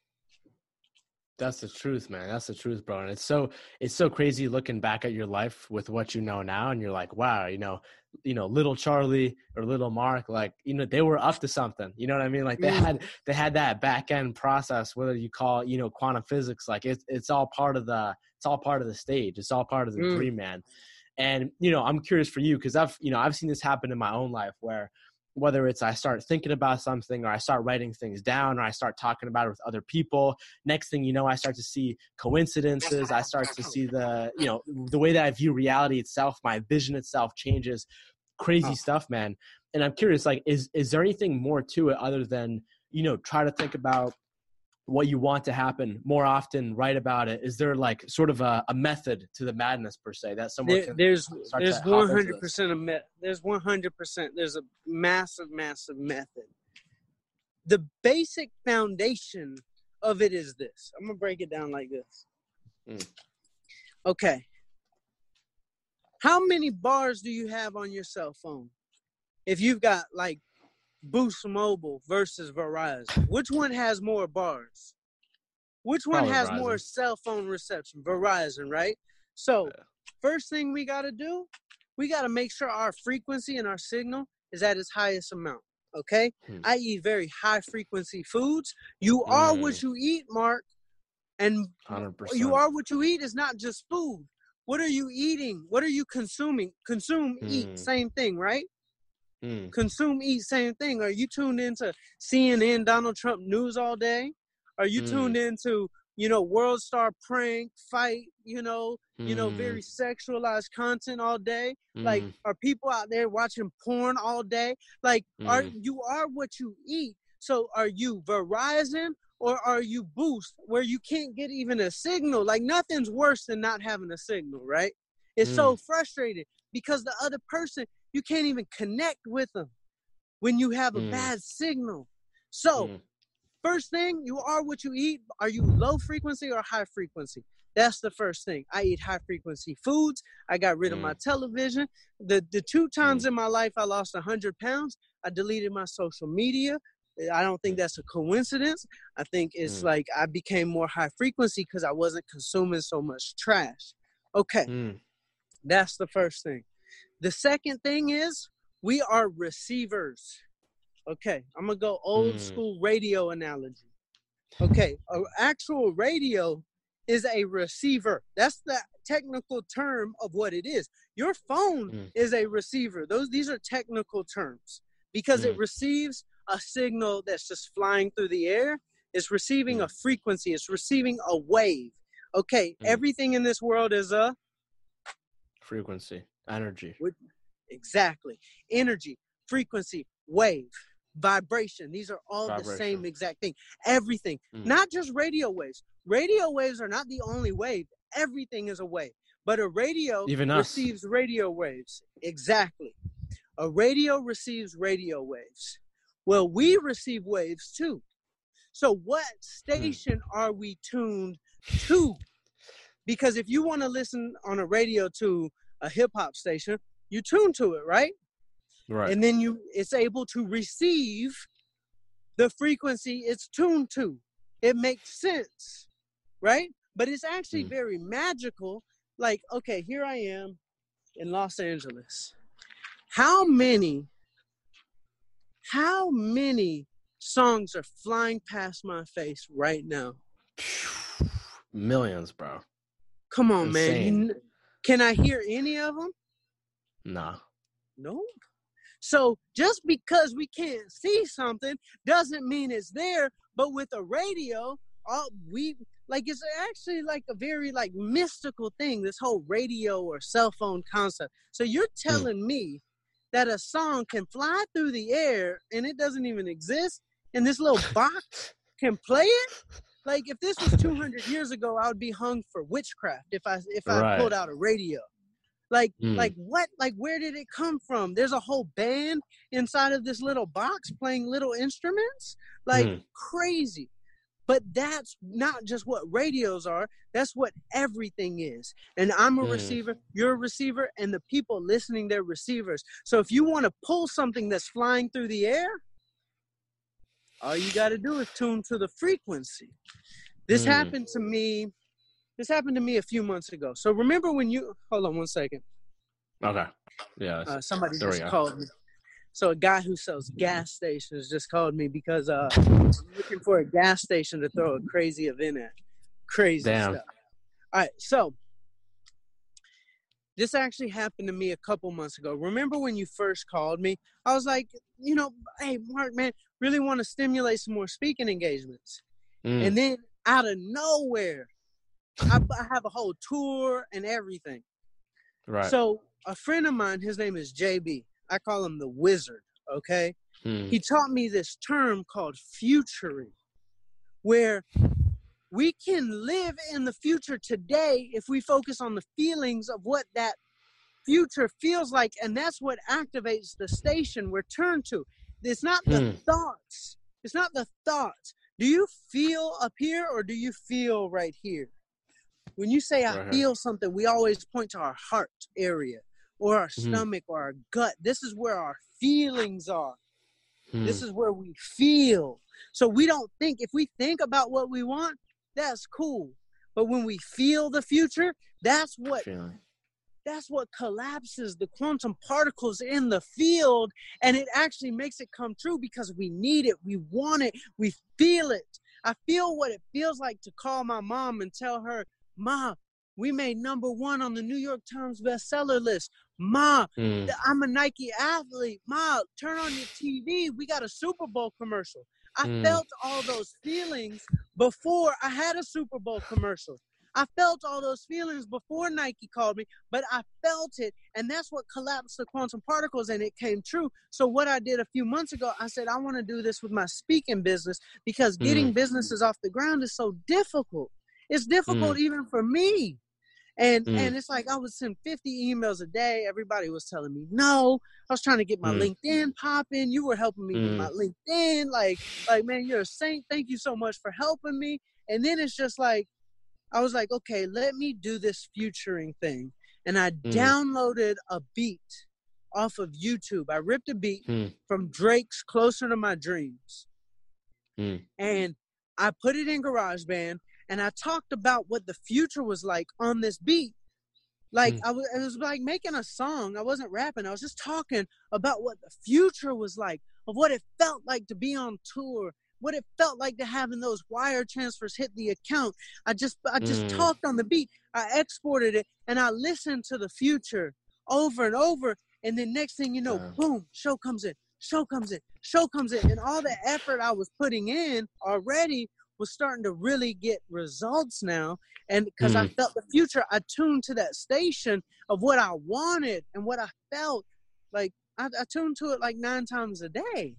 Speaker 7: That's the truth, man. That's the truth, bro. And it's so, it's so crazy looking back at your life with what you know now. And you're like, wow, you know, you know, little Charlie or little Mark, like, you know, they were up to something, you know what I mean? Like they mm. had, they had that back end process, whether you call, you know, quantum physics, like it's, it's all part of the, it's all part of the stage. It's all part of the mm. dream, man. And, you know, I'm curious for you, cause I've, you know, I've seen this happen in my own life where, whether it's I start thinking about something, or I start writing things down, or I start talking about it with other people. Next thing you know, I start to see coincidences. I start to see the, you know, the way that I view reality itself, my vision itself changes. Crazy stuff, man. And I'm curious, like, is, is there anything more to it other than, you know, try to think about what you want to happen more often, write about it? Is there like sort of a, a method to the madness per se that someone
Speaker 8: there,
Speaker 7: can
Speaker 8: there's
Speaker 7: start
Speaker 8: there's
Speaker 7: to hop into
Speaker 8: one hundred
Speaker 7: this?
Speaker 8: percent of met there's one hundred percent there's a massive massive method. The basic foundation of it is this. I'm gonna break it down like this. Mm. Okay, how many bars do you have on your cell phone? If you've got like Boost Mobile versus Verizon, which one has more bars? Which one
Speaker 7: Probably
Speaker 8: has
Speaker 7: Verizon.
Speaker 8: more cell phone reception? Verizon, right? So yeah. First thing we got to do, we got to make sure our frequency and our signal is at its highest amount, okay? Hmm. I eat very high frequency foods. You mm. are what you eat, Mark. And one hundred percent. You are what you eat is not just food. What are you eating? What are you consuming? Consume, mm. eat, same thing, right? Mm. Consume, eat, same thing. Are you tuned into C N N, Donald Trump news all day? Are you mm. tuned into, you know, World Star prank, fight, you know, mm. you know, very sexualized content all day? Mm. Like, are people out there watching porn all day? Like, mm. are you are what you eat. So are you Verizon or are you Boost, where you can't get even a signal? Like, nothing's worse than not having a signal, right? It's mm. so frustrating because the other person, you can't even connect with them when you have a mm. bad signal. So mm. first thing, you are what you eat. Are you low frequency or high frequency? That's the first thing. I eat high frequency foods. I got rid mm. of my television. The the two times mm. in my life I lost one hundred pounds, I deleted my social media. I don't think that's a coincidence. I think it's mm. like I became more high frequency because I wasn't consuming so much trash. Okay, mm. that's the first thing. The second thing is we are receivers. Okay, I'm going to go old mm. school radio analogy. Okay, an actual radio is a receiver. That's the technical term of what it is. Your phone mm. is a receiver. Those These are technical terms because mm. it receives a signal that's just flying through the air. It's receiving mm. a frequency. It's receiving a wave. Okay, mm. everything in this world is a
Speaker 7: frequency. Energy.
Speaker 8: Exactly. Energy, frequency, wave, vibration. These are all vibration. The same exact thing. Everything, mm. not just radio waves. Radio waves are not the only wave. Everything is a wave. But a radio Even receives us. radio waves. Exactly. A radio receives radio waves. Well, we receive waves too. So what station mm. are we tuned to? Because if you want to listen on a radio to a hip hop station, you tune to it, right? Right. And then you, it's able to receive the frequency it's tuned to. It makes sense, right? But it's actually mm. very magical. Like, okay, here I am in Los Angeles. How many, how many songs are flying past my face right now?
Speaker 7: Millions, bro.
Speaker 8: Come on,
Speaker 7: Insane.
Speaker 8: man. Can I hear any of them?
Speaker 7: Nah.
Speaker 8: Nope. So just because we can't see something doesn't mean it's there. But with a radio, all we like it's actually like a very like mystical thing, this whole radio or cell phone concept. So you're telling mm. me that a song can fly through the air and it doesn't even exist, and this little box can play it? Like, if this was two hundred years ago, I would be hung for witchcraft if I if I right. pulled out a radio. Like, mm. like what? Like, where did it come from? There's a whole band inside of this little box playing little instruments? Like, mm. crazy. But that's not just what radios are. That's what everything is. And I'm a mm. receiver, you're a receiver, and the people listening, they're receivers. So if you want to pull something that's flying through the air, all you got to do is tune to the frequency. This mm. happened to me. This happened to me a few months ago. So remember when you, hold on one second.
Speaker 7: Okay. Yeah.
Speaker 8: Uh, somebody just called me. So a guy who sells gas stations just called me because uh, I'm looking for a gas station to throw a crazy event at. Crazy Damn. stuff. All right. So this actually happened to me a couple months ago. Remember when you first called me? I was like, you know, hey, Mark, man, really want to stimulate some more speaking engagements. Mm. And then out of nowhere, I, I have a whole tour and everything.
Speaker 7: Right.
Speaker 8: So a friend of mine, his name is J B. I call him the wizard, okay? Mm. He taught me this term called futuring, where we can live in the future today if we focus on the feelings of what that future feels like, and that's what activates the station we're turned to. It's not the hmm. thoughts. It's not the thoughts. Do you feel up here or do you feel right here? When you say I right. feel something, we always point to our heart area or our mm-hmm. stomach or our gut. This is where our feelings are. Hmm. This is where we feel. So we don't think. If we think about what we want, that's cool. But when we feel the future, that's what that's what collapses the quantum particles in the field, and it actually makes it come true because we need it, we want it, we feel it. I feel what it feels like to call my mom and tell her, Ma, we made number one on the New York Times bestseller list. Ma, mm. I'm a Nike athlete. Ma, turn on your T V. We got a Super Bowl commercial. I mm. felt all those feelings before I had a Super Bowl commercial. I felt all those feelings before Nike called me, but I felt it, and that's what collapsed the quantum particles, and it came true. So what I did a few months ago, I said, I want to do this with my speaking business because getting mm. businesses off the ground is so difficult. It's difficult mm. even for me. And mm. and it's like I would send fifty emails a day. Everybody was telling me no. I was trying to get my mm. LinkedIn popping. You were helping me mm. with my LinkedIn. Like, like, man, you're a saint. Thank you so much for helping me. And then it's just like, I was like, okay, let me do this futuring thing. And I mm. downloaded a beat off of YouTube. I ripped a beat mm. from Drake's Closer to My Dreams. Mm. And I put it in GarageBand. And I talked about what the future was like on this beat. Like, mm. I was, it was like making a song. I wasn't rapping. I was just talking about what the future was like, of what it felt like to be on tour, what it felt like to having those wire transfers hit the account. I just, I just mm. talked on the beat. I exported it, and I listened to the future over and over. And then next thing you know, uh. boom, show comes in, show comes in, show comes in. And all the effort I was putting in already was starting to really get results now. And because mm. I felt the future, I tuned to that station of what I wanted and what I felt. Like I, I tuned to it like nine times a day.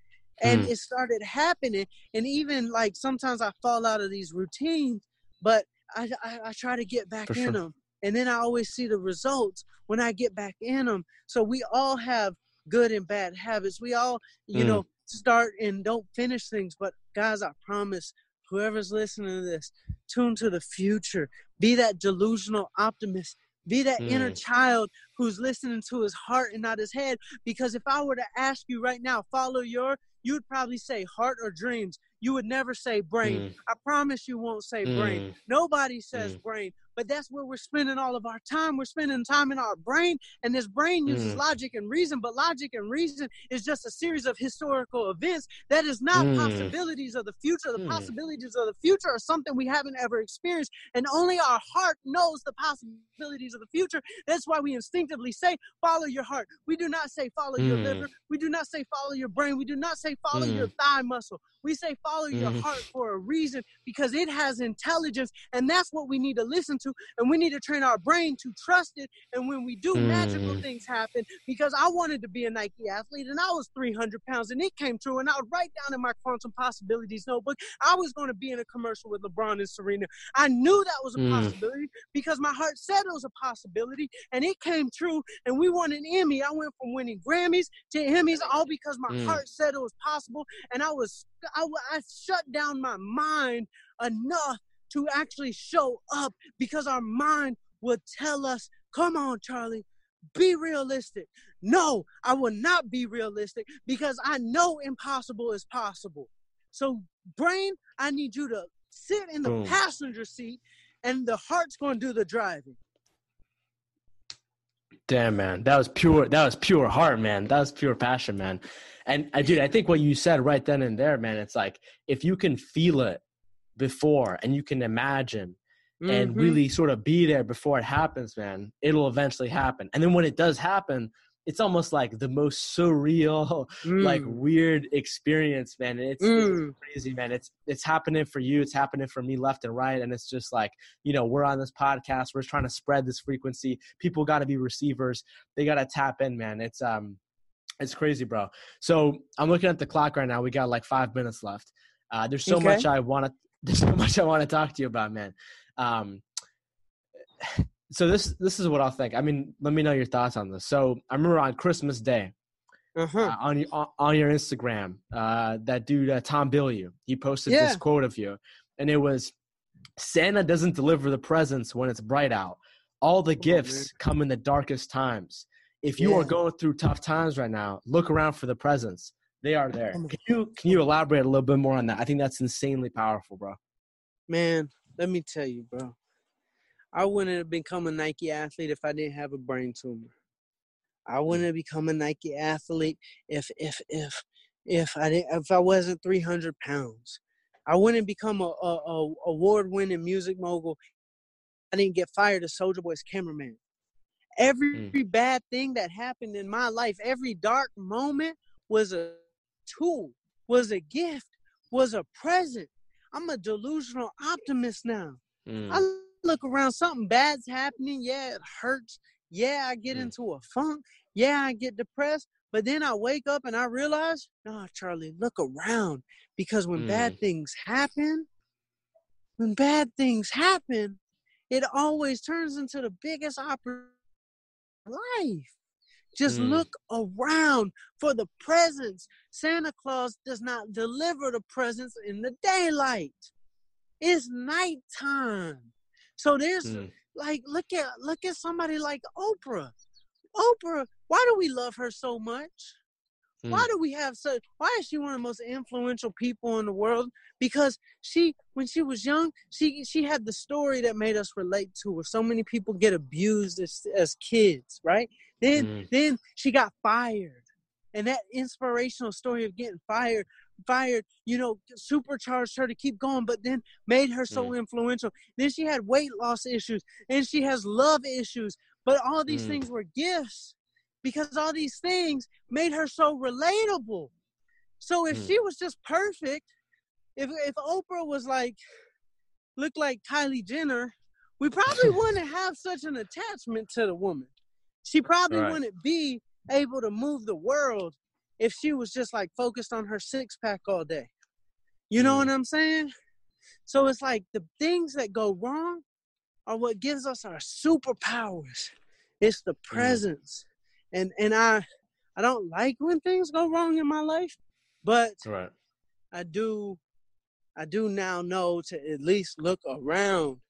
Speaker 8: And mm. it started happening. And even like sometimes I fall out of these routines, but I, I, I try to get back For in sure. them. And then I always see the results when I get back in them. So we all have good and bad habits. We all, you mm. know, start and don't finish things. But guys, I promise, whoever's listening to this, tune to the future. Be that delusional optimist. Be that mm. inner child who's listening to his heart and not his head. Because if I were to ask you right now, follow your, you'd probably say heart or dreams. You would never say brain. Mm. I promise you won't say mm. brain. Nobody says mm. brain. But that's where we're spending all of our time. We're spending time in our brain, and this brain uses mm. logic and reason, but logic and reason is just a series of historical events. That is not mm. possibilities of the future. The mm. possibilities of the future are something we haven't ever experienced, and only our heart knows the possibilities of the future. That's why we instinctively say, follow your heart. We do not say follow mm. your liver. We do not say follow your brain. We do not say follow mm. your thigh muscle. We say follow mm. your heart for a reason, because it has intelligence, and that's what we need to listen to. And we need to train our brain to trust it. And when we do, mm. magical things happen. Because I wanted to be a Nike athlete, and I was three hundred pounds, and it came true. And I would write down in my quantum possibilities notebook, I was going to be in a commercial with LeBron and Serena. I knew that was a mm. possibility because my heart said it was a possibility, and it came true. And we won an Emmy. I went from winning Grammys to Emmys, all because my mm. heart said it was possible. And I was, I, I shut down my mind enough to actually show up, because our mind would tell us, come on, Charlie, be realistic. No, I will not be realistic, because I know impossible is possible. So brain, I need you to sit in the Boom. passenger seat, and the heart's going to do the driving.
Speaker 7: Damn, man, that was pure, that was pure heart, man. That was pure passion, man. And uh, dude, I think what you said right then and there, man, it's like, if you can feel it before and you can imagine,
Speaker 8: mm-hmm.
Speaker 7: and really sort of be there before it happens, man, it'll eventually happen. And then when it does happen, it's almost like the most surreal, mm. like weird experience, man. It's, mm. it's crazy, man. It's it's happening for you. It's happening for me left and right. And it's just like, you know, we're on this podcast. We're trying to spread this frequency. People got to be receivers. They got to tap in, man. It's um, it's crazy, bro. So I'm looking at the clock right now. We got like five minutes left. Uh, there's so
Speaker 8: okay.
Speaker 7: much I want to. There's so much I want to talk to you about, man. Um, So this this is what I'll think. I mean, let me know your thoughts on this. So I remember on Christmas Day, uh-huh. uh, on your on your Instagram, uh, that dude uh, Tom Bilyeu, he posted yeah. this quote of you, and it was, "Santa doesn't deliver the presents when it's bright out. All the gifts oh, come in the darkest times. If you yeah. are going through tough times right now, look around for the presents. They are there." Can you can you elaborate a little bit more on that? I think that's insanely powerful, bro.
Speaker 8: Man, let me tell you, bro. I wouldn't have become a Nike athlete if I didn't have a brain tumor. I wouldn't have become a Nike athlete if if if if I didn't if I wasn't three hundred pounds. I wouldn't become a, a, a award-winning music mogul. I didn't get fired as Soulja Boy's cameraman. Every mm. bad thing that happened in my life, every dark moment was a tool, was a gift, was a present. I'm a delusional optimist now. Mm. I look around, something bad's happening. Yeah, it hurts. Yeah, I get mm. into a funk. Yeah, I get depressed. But then I wake up and I realize, no, Charlie, look around. Because when mm. bad things happen, when bad things happen, it always turns into the biggest opportunity in life. Just mm. look around for the presents. Santa Claus does not deliver the presents in the daylight. It's nighttime. So there's mm. like, look at look at somebody like Oprah. Oprah, why do we love her so much? Mm. Why do we have such, why is she one of the most influential people in the world? Because she, when she was young, she she had the story that made us relate to her. So many people get abused as, as kids, right? Then mm. then she got fired. And that inspirational story of getting fired, fired, you know, supercharged her to keep going, but then made her so mm. influential. Then she had weight loss issues, and she has love issues. But all these mm. things were gifts because all these things made her so relatable. So if mm. she was just perfect, if if Oprah was like, looked like Kylie Jenner, we probably wouldn't have such an attachment to the woman. She probably right. wouldn't be able to move the world if she was just like focused on her six pack all day. You know mm. what I'm saying? So it's like the things that go wrong are what gives us our superpowers. It's the presence. Mm. And and I I don't like when things go wrong in my life, but right. I do I do now know to at least look around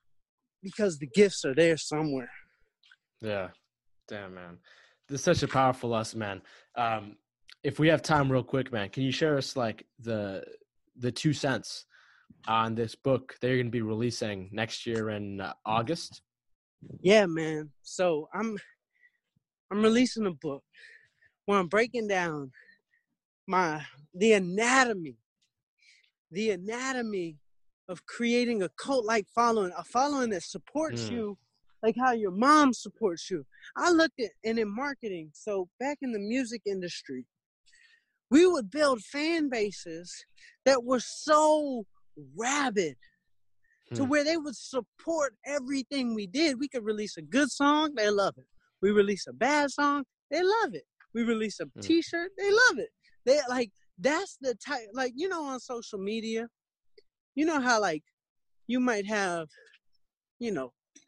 Speaker 8: because the gifts are there somewhere.
Speaker 7: Yeah. Damn, man. This is such a powerful lesson, man. Um, if we have time real quick, man, can you share us like the the two cents on this book that you're going to be releasing next year in uh, August?
Speaker 8: Yeah, man. So I'm I'm releasing a book where I'm breaking down my the anatomy, the anatomy of creating a cult-like following, a following that supports mm. you like how your mom supports you. I looked at, and in marketing, so back in the music industry, we would build fan bases that were so rabid hmm. to where they would support everything we did. We could release a good song, they love it. We release a bad song, they love it. We release a hmm. t-shirt, they love it. They like, that's the type, like, you know, on social media, you know how like you might have, you know,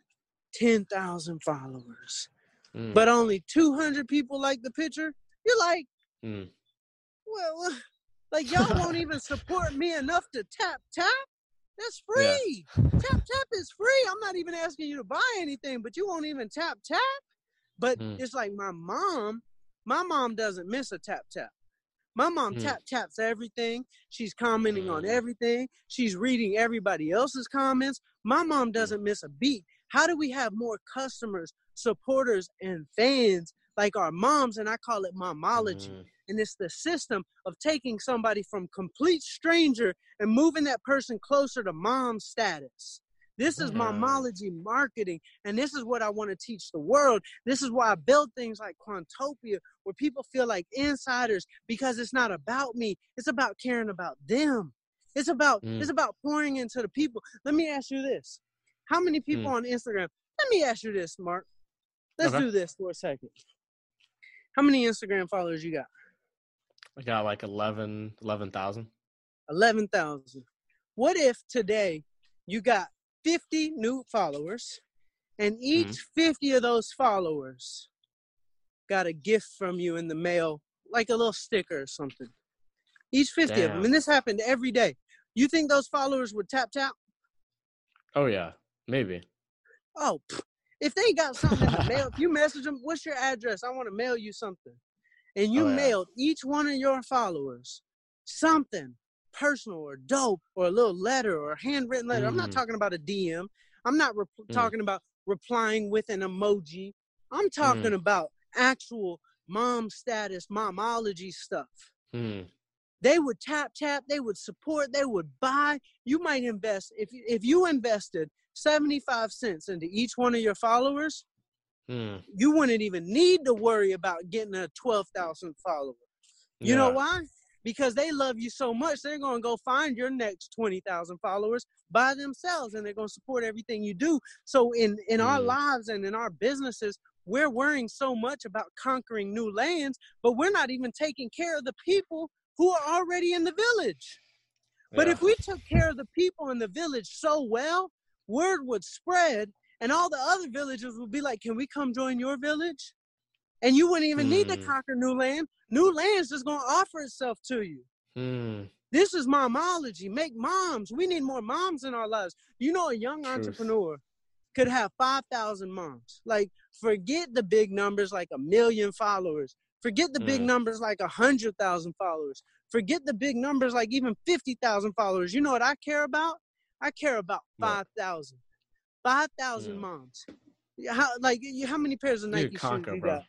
Speaker 8: ten thousand followers, mm. but only two hundred people like the picture. You're like, mm. well, like y'all won't even support me enough to tap tap. That's free. Yeah. Tap tap is free. I'm not even asking you to buy anything, but you won't even tap tap. But mm. it's like my mom. My mom doesn't miss a tap tap. My mom mm. tap taps everything. She's commenting mm. on everything. She's reading everybody else's comments. My mom doesn't miss a beat. How do we have more customers, supporters, and fans like our moms? And I call it momology. Mm. And it's the system of taking somebody from complete stranger and moving that person closer to mom status. This is
Speaker 7: Mm.
Speaker 8: momology marketing, and this is what I want to teach the world. This is why I build things like Quantopia, where people feel like insiders, because it's not about me. It's about caring about them. It's about
Speaker 7: Mm.
Speaker 8: it's about pouring into the people. Let me ask you this. How many people
Speaker 7: Mm.
Speaker 8: on Instagram? Let me ask you this, Mark. Let's
Speaker 7: Okay.
Speaker 8: do this for a second. How many Instagram followers you got?
Speaker 7: I got like eleven thousand.
Speaker 8: eleven thousand. What if today you got fifty new followers, and each
Speaker 7: Mm-hmm.
Speaker 8: fifty of those followers got a gift from you in the mail, like a little sticker or something? Each fifty of them.
Speaker 7: Damn.
Speaker 8: And this happened every day. You think those followers would tap tap?
Speaker 7: Oh, yeah. Maybe.
Speaker 8: Oh, pff. If they got something in the mail, if you message them, what's your address? I want to mail you something. And you
Speaker 7: Oh, yeah.
Speaker 8: mailed each one of your followers something personal or dope, or a little letter or a handwritten letter. I'm not
Speaker 7: Mm.
Speaker 8: talking about a D M. I'm not re-
Speaker 7: Mm.
Speaker 8: talking about replying with an emoji. I'm talking
Speaker 7: Mm.
Speaker 8: about actual mom status, momology stuff.
Speaker 7: Mm.
Speaker 8: They would tap, tap, they would support, they would buy. You might invest, if, if you invested seventy-five cents into each one of your followers,
Speaker 7: Mm.
Speaker 8: you wouldn't even need to worry about getting a twelve thousand follower. You know
Speaker 7: Yeah.
Speaker 8: why? Because they love you so much, they're going to go find your next twenty thousand followers by themselves, and they're going to support everything you do. So in, in our
Speaker 7: Mm.
Speaker 8: lives and in our businesses, we're worrying so much about conquering new lands, but we're not even taking care of the people who are already in the village. But
Speaker 7: Yeah.
Speaker 8: if we took care of the people in the village so well, word would spread, and all the other villages would be like, can we come join your village? And you wouldn't even need to
Speaker 7: Mm.
Speaker 8: conquer new land. New land's just going to offer itself to you.
Speaker 7: Mm.
Speaker 8: This is momology. Make moms. We need more moms in our lives. You know, a young
Speaker 7: Truth.
Speaker 8: entrepreneur could have five thousand moms. Like, forget the big numbers like a million followers. Forget the big
Speaker 7: Mm.
Speaker 8: numbers like one hundred thousand followers. Forget the big numbers like even fifty thousand followers. You know what I care about? I care about
Speaker 7: What?
Speaker 8: five thousand. five thousand
Speaker 7: Mm.
Speaker 8: moms. How, like, you- how many pairs of
Speaker 7: You
Speaker 8: Nike
Speaker 7: could conquer,
Speaker 8: shoes you
Speaker 7: bro.
Speaker 8: got?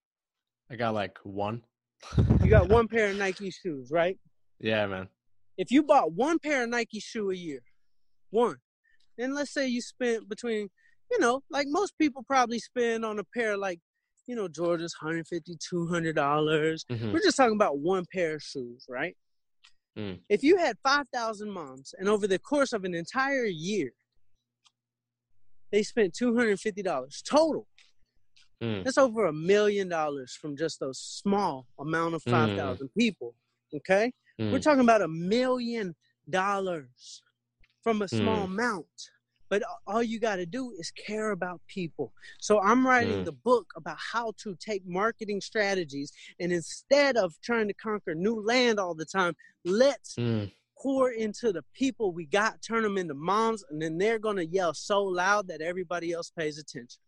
Speaker 7: I got like one.
Speaker 8: You got one pair of Nike shoes, right?
Speaker 7: Yeah, man.
Speaker 8: If you bought one pair of Nike shoe a year, one, then let's say you spent between, you know, like most people probably spend on a pair of like, you know, Jordans, one hundred fifty dollars, two hundred dollars.
Speaker 7: Mhm.
Speaker 8: We're just talking about one pair of shoes, right?
Speaker 7: Mm.
Speaker 8: If you had five thousand moms and over the course of an entire year, they spent two hundred fifty dollars total.
Speaker 7: Mm.
Speaker 8: That's over a million dollars from just those small amount of five thousand people, okay?
Speaker 7: Mm.
Speaker 8: We're talking about a million dollars from a small
Speaker 7: Mm.
Speaker 8: amount. But all you got to do is care about people. So I'm writing
Speaker 7: Mm.
Speaker 8: the book about how to take marketing strategies, and instead of trying to conquer new land all the time, let's
Speaker 7: Mm.
Speaker 8: pour into the people we got, turn them into moms, and then they're going to yell so loud that everybody else pays attention.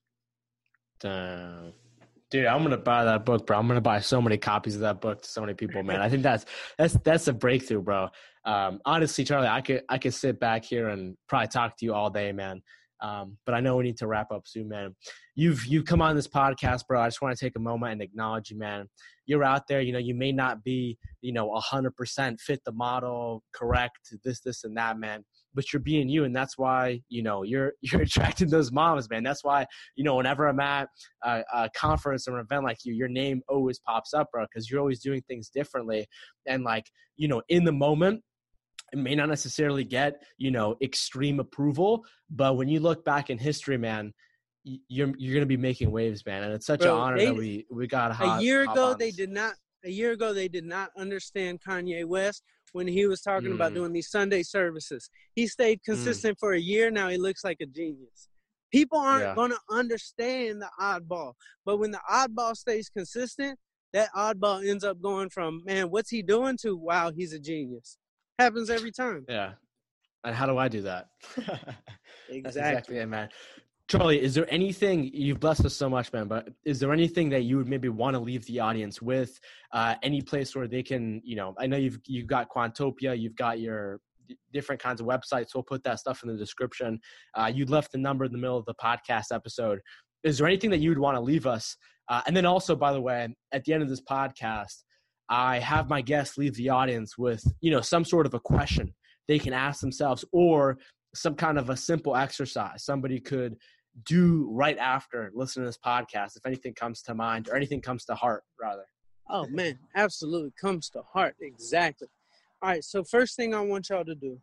Speaker 7: Damn. Dude, I'm gonna buy that book, bro. I'm gonna buy so many copies of that book to so many people, man. I think that's that's that's a breakthrough, bro. Um, honestly, Charlie, I could I could sit back here and probably talk to you all day, man. Um, but I know we need to wrap up soon, man. You've you've come on this podcast, bro. I just want to take a moment and acknowledge you, man. You're out there, you know, you may not be, you know, one hundred percent fit the model, correct, this, this, and that, man. But you're being you, and that's why, you know, you're you're attracting those moms, man. That's why, you know, whenever I'm at a, a conference or an event like you, your name always pops up, bro, because you're always doing things differently. And, like, you know, in the moment, it may not necessarily get, you know, extreme approval, but when you look back in history, man, you're you're gonna be making waves, man, and it's such
Speaker 8: Bro,
Speaker 7: an honor
Speaker 8: they-
Speaker 7: that we we got hot,
Speaker 8: a year
Speaker 7: hop
Speaker 8: ago,
Speaker 7: on
Speaker 8: they
Speaker 7: this.
Speaker 8: did not. A year ago, they did not understand Kanye West when he was talking about
Speaker 7: Mm.
Speaker 8: doing these Sunday services. He stayed consistent for a year. Now he looks like a genius. People aren't
Speaker 7: Yeah.
Speaker 8: going to understand the oddball, but when the oddball stays consistent, that oddball ends up going from, man, what's he doing, to, wow, he's a genius. Happens every time.
Speaker 7: Yeah, and how do I do that? That's
Speaker 8: Exactly.
Speaker 7: exactly it, man. Charlie, is there anything, you've blessed us so much, man, but is there anything that you would maybe want to leave the audience with? Uh, any place where they can, you know, I know you've you've got Quantopia, you've got your different kinds of websites. We'll put that stuff in the description. Uh, you left the number in the middle of the podcast episode. Is there anything that you would want to leave us? Uh, and then also, by the way, at the end of this podcast, I have my guests leave the audience with, you know, some sort of a question they can ask themselves, or some kind of a simple exercise somebody could do right after listening to this podcast, if anything comes to mind or anything comes to heart, rather?
Speaker 8: Oh, man, absolutely comes to heart. Exactly. All right, so first thing I want y'all to do,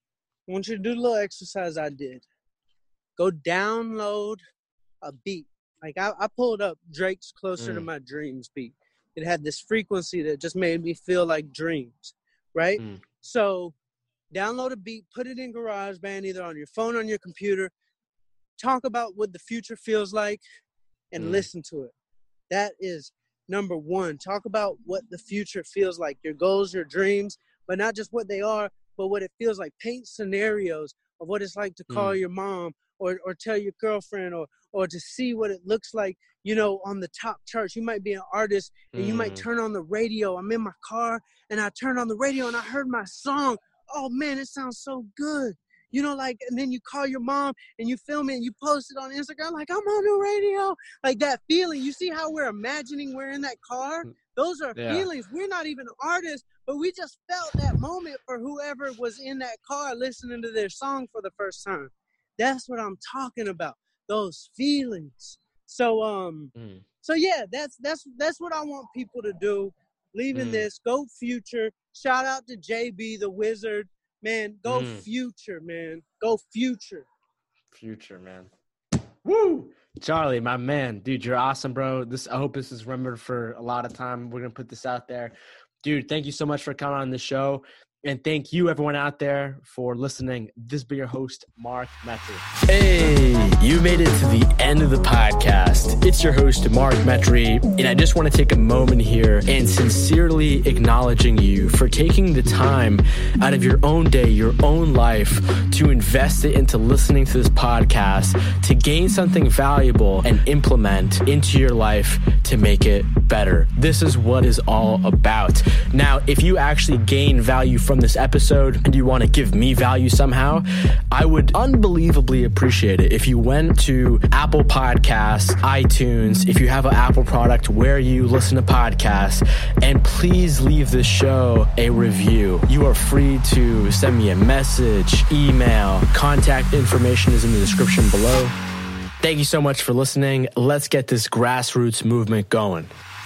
Speaker 8: I want you to do the little exercise I did. Go download a beat. Like, I, I pulled up Drake's Closer mm. to My Dreams beat. It had this frequency that just made me feel like dreams, right? Mm. So download a beat, put it in GarageBand, either on your phone or on your computer. Talk about what the future feels like and mm. listen to it. That is number one. Talk about what the future feels like, your goals, your dreams, but not just what they are, but what it feels like. Paint scenarios of what it's like to call mm. your mom or or tell your girlfriend or or to see what it looks like, you know, on the top charts. You might be an artist and mm. you might turn on the radio. I'm in my car and I turned on the radio and I heard my song. Oh, man, it sounds so good. You know, like, and then you call your mom and you film it and you post it on Instagram, like, I'm on the radio. Like that feeling. You see how we're imagining we're in that car? Those are yeah. feelings. We're not even artists, but we just felt that moment for whoever was in that car listening to their song for the first time. That's what I'm talking about. Those feelings. So, um, mm. so yeah, that's, that's, that's what I want people to do. Leaving mm. this, go Future. Shout out to J B, the Wizard. Man, go mm. Future, man. Go Future.
Speaker 7: Future, man. Woo! Charlie, my man. Dude, you're awesome, bro. This I hope this is remembered for a lot of time. We're going to put this out there. Dude, thank you so much for coming on the show. And thank you, everyone out there, for listening. This has been your host, Mark Metry. Hey, you made it to the end of the podcast. It's your host, Mark Metry, and I just want to take a moment here and sincerely acknowledging you for taking the time out of your own day, your own life, to invest it into listening to this podcast, to gain something valuable and implement into your life to make it better. This is what it's all about. Now, if you actually gain value from this episode and you want to give me value somehow, I would unbelievably appreciate it if you went to Apple Podcasts, iTunes, if you have an Apple product where you listen to podcasts, and please leave this show a review. You are free to send me a message, email, contact information is in the description below. Thank you so much for listening. Let's get this grassroots movement going.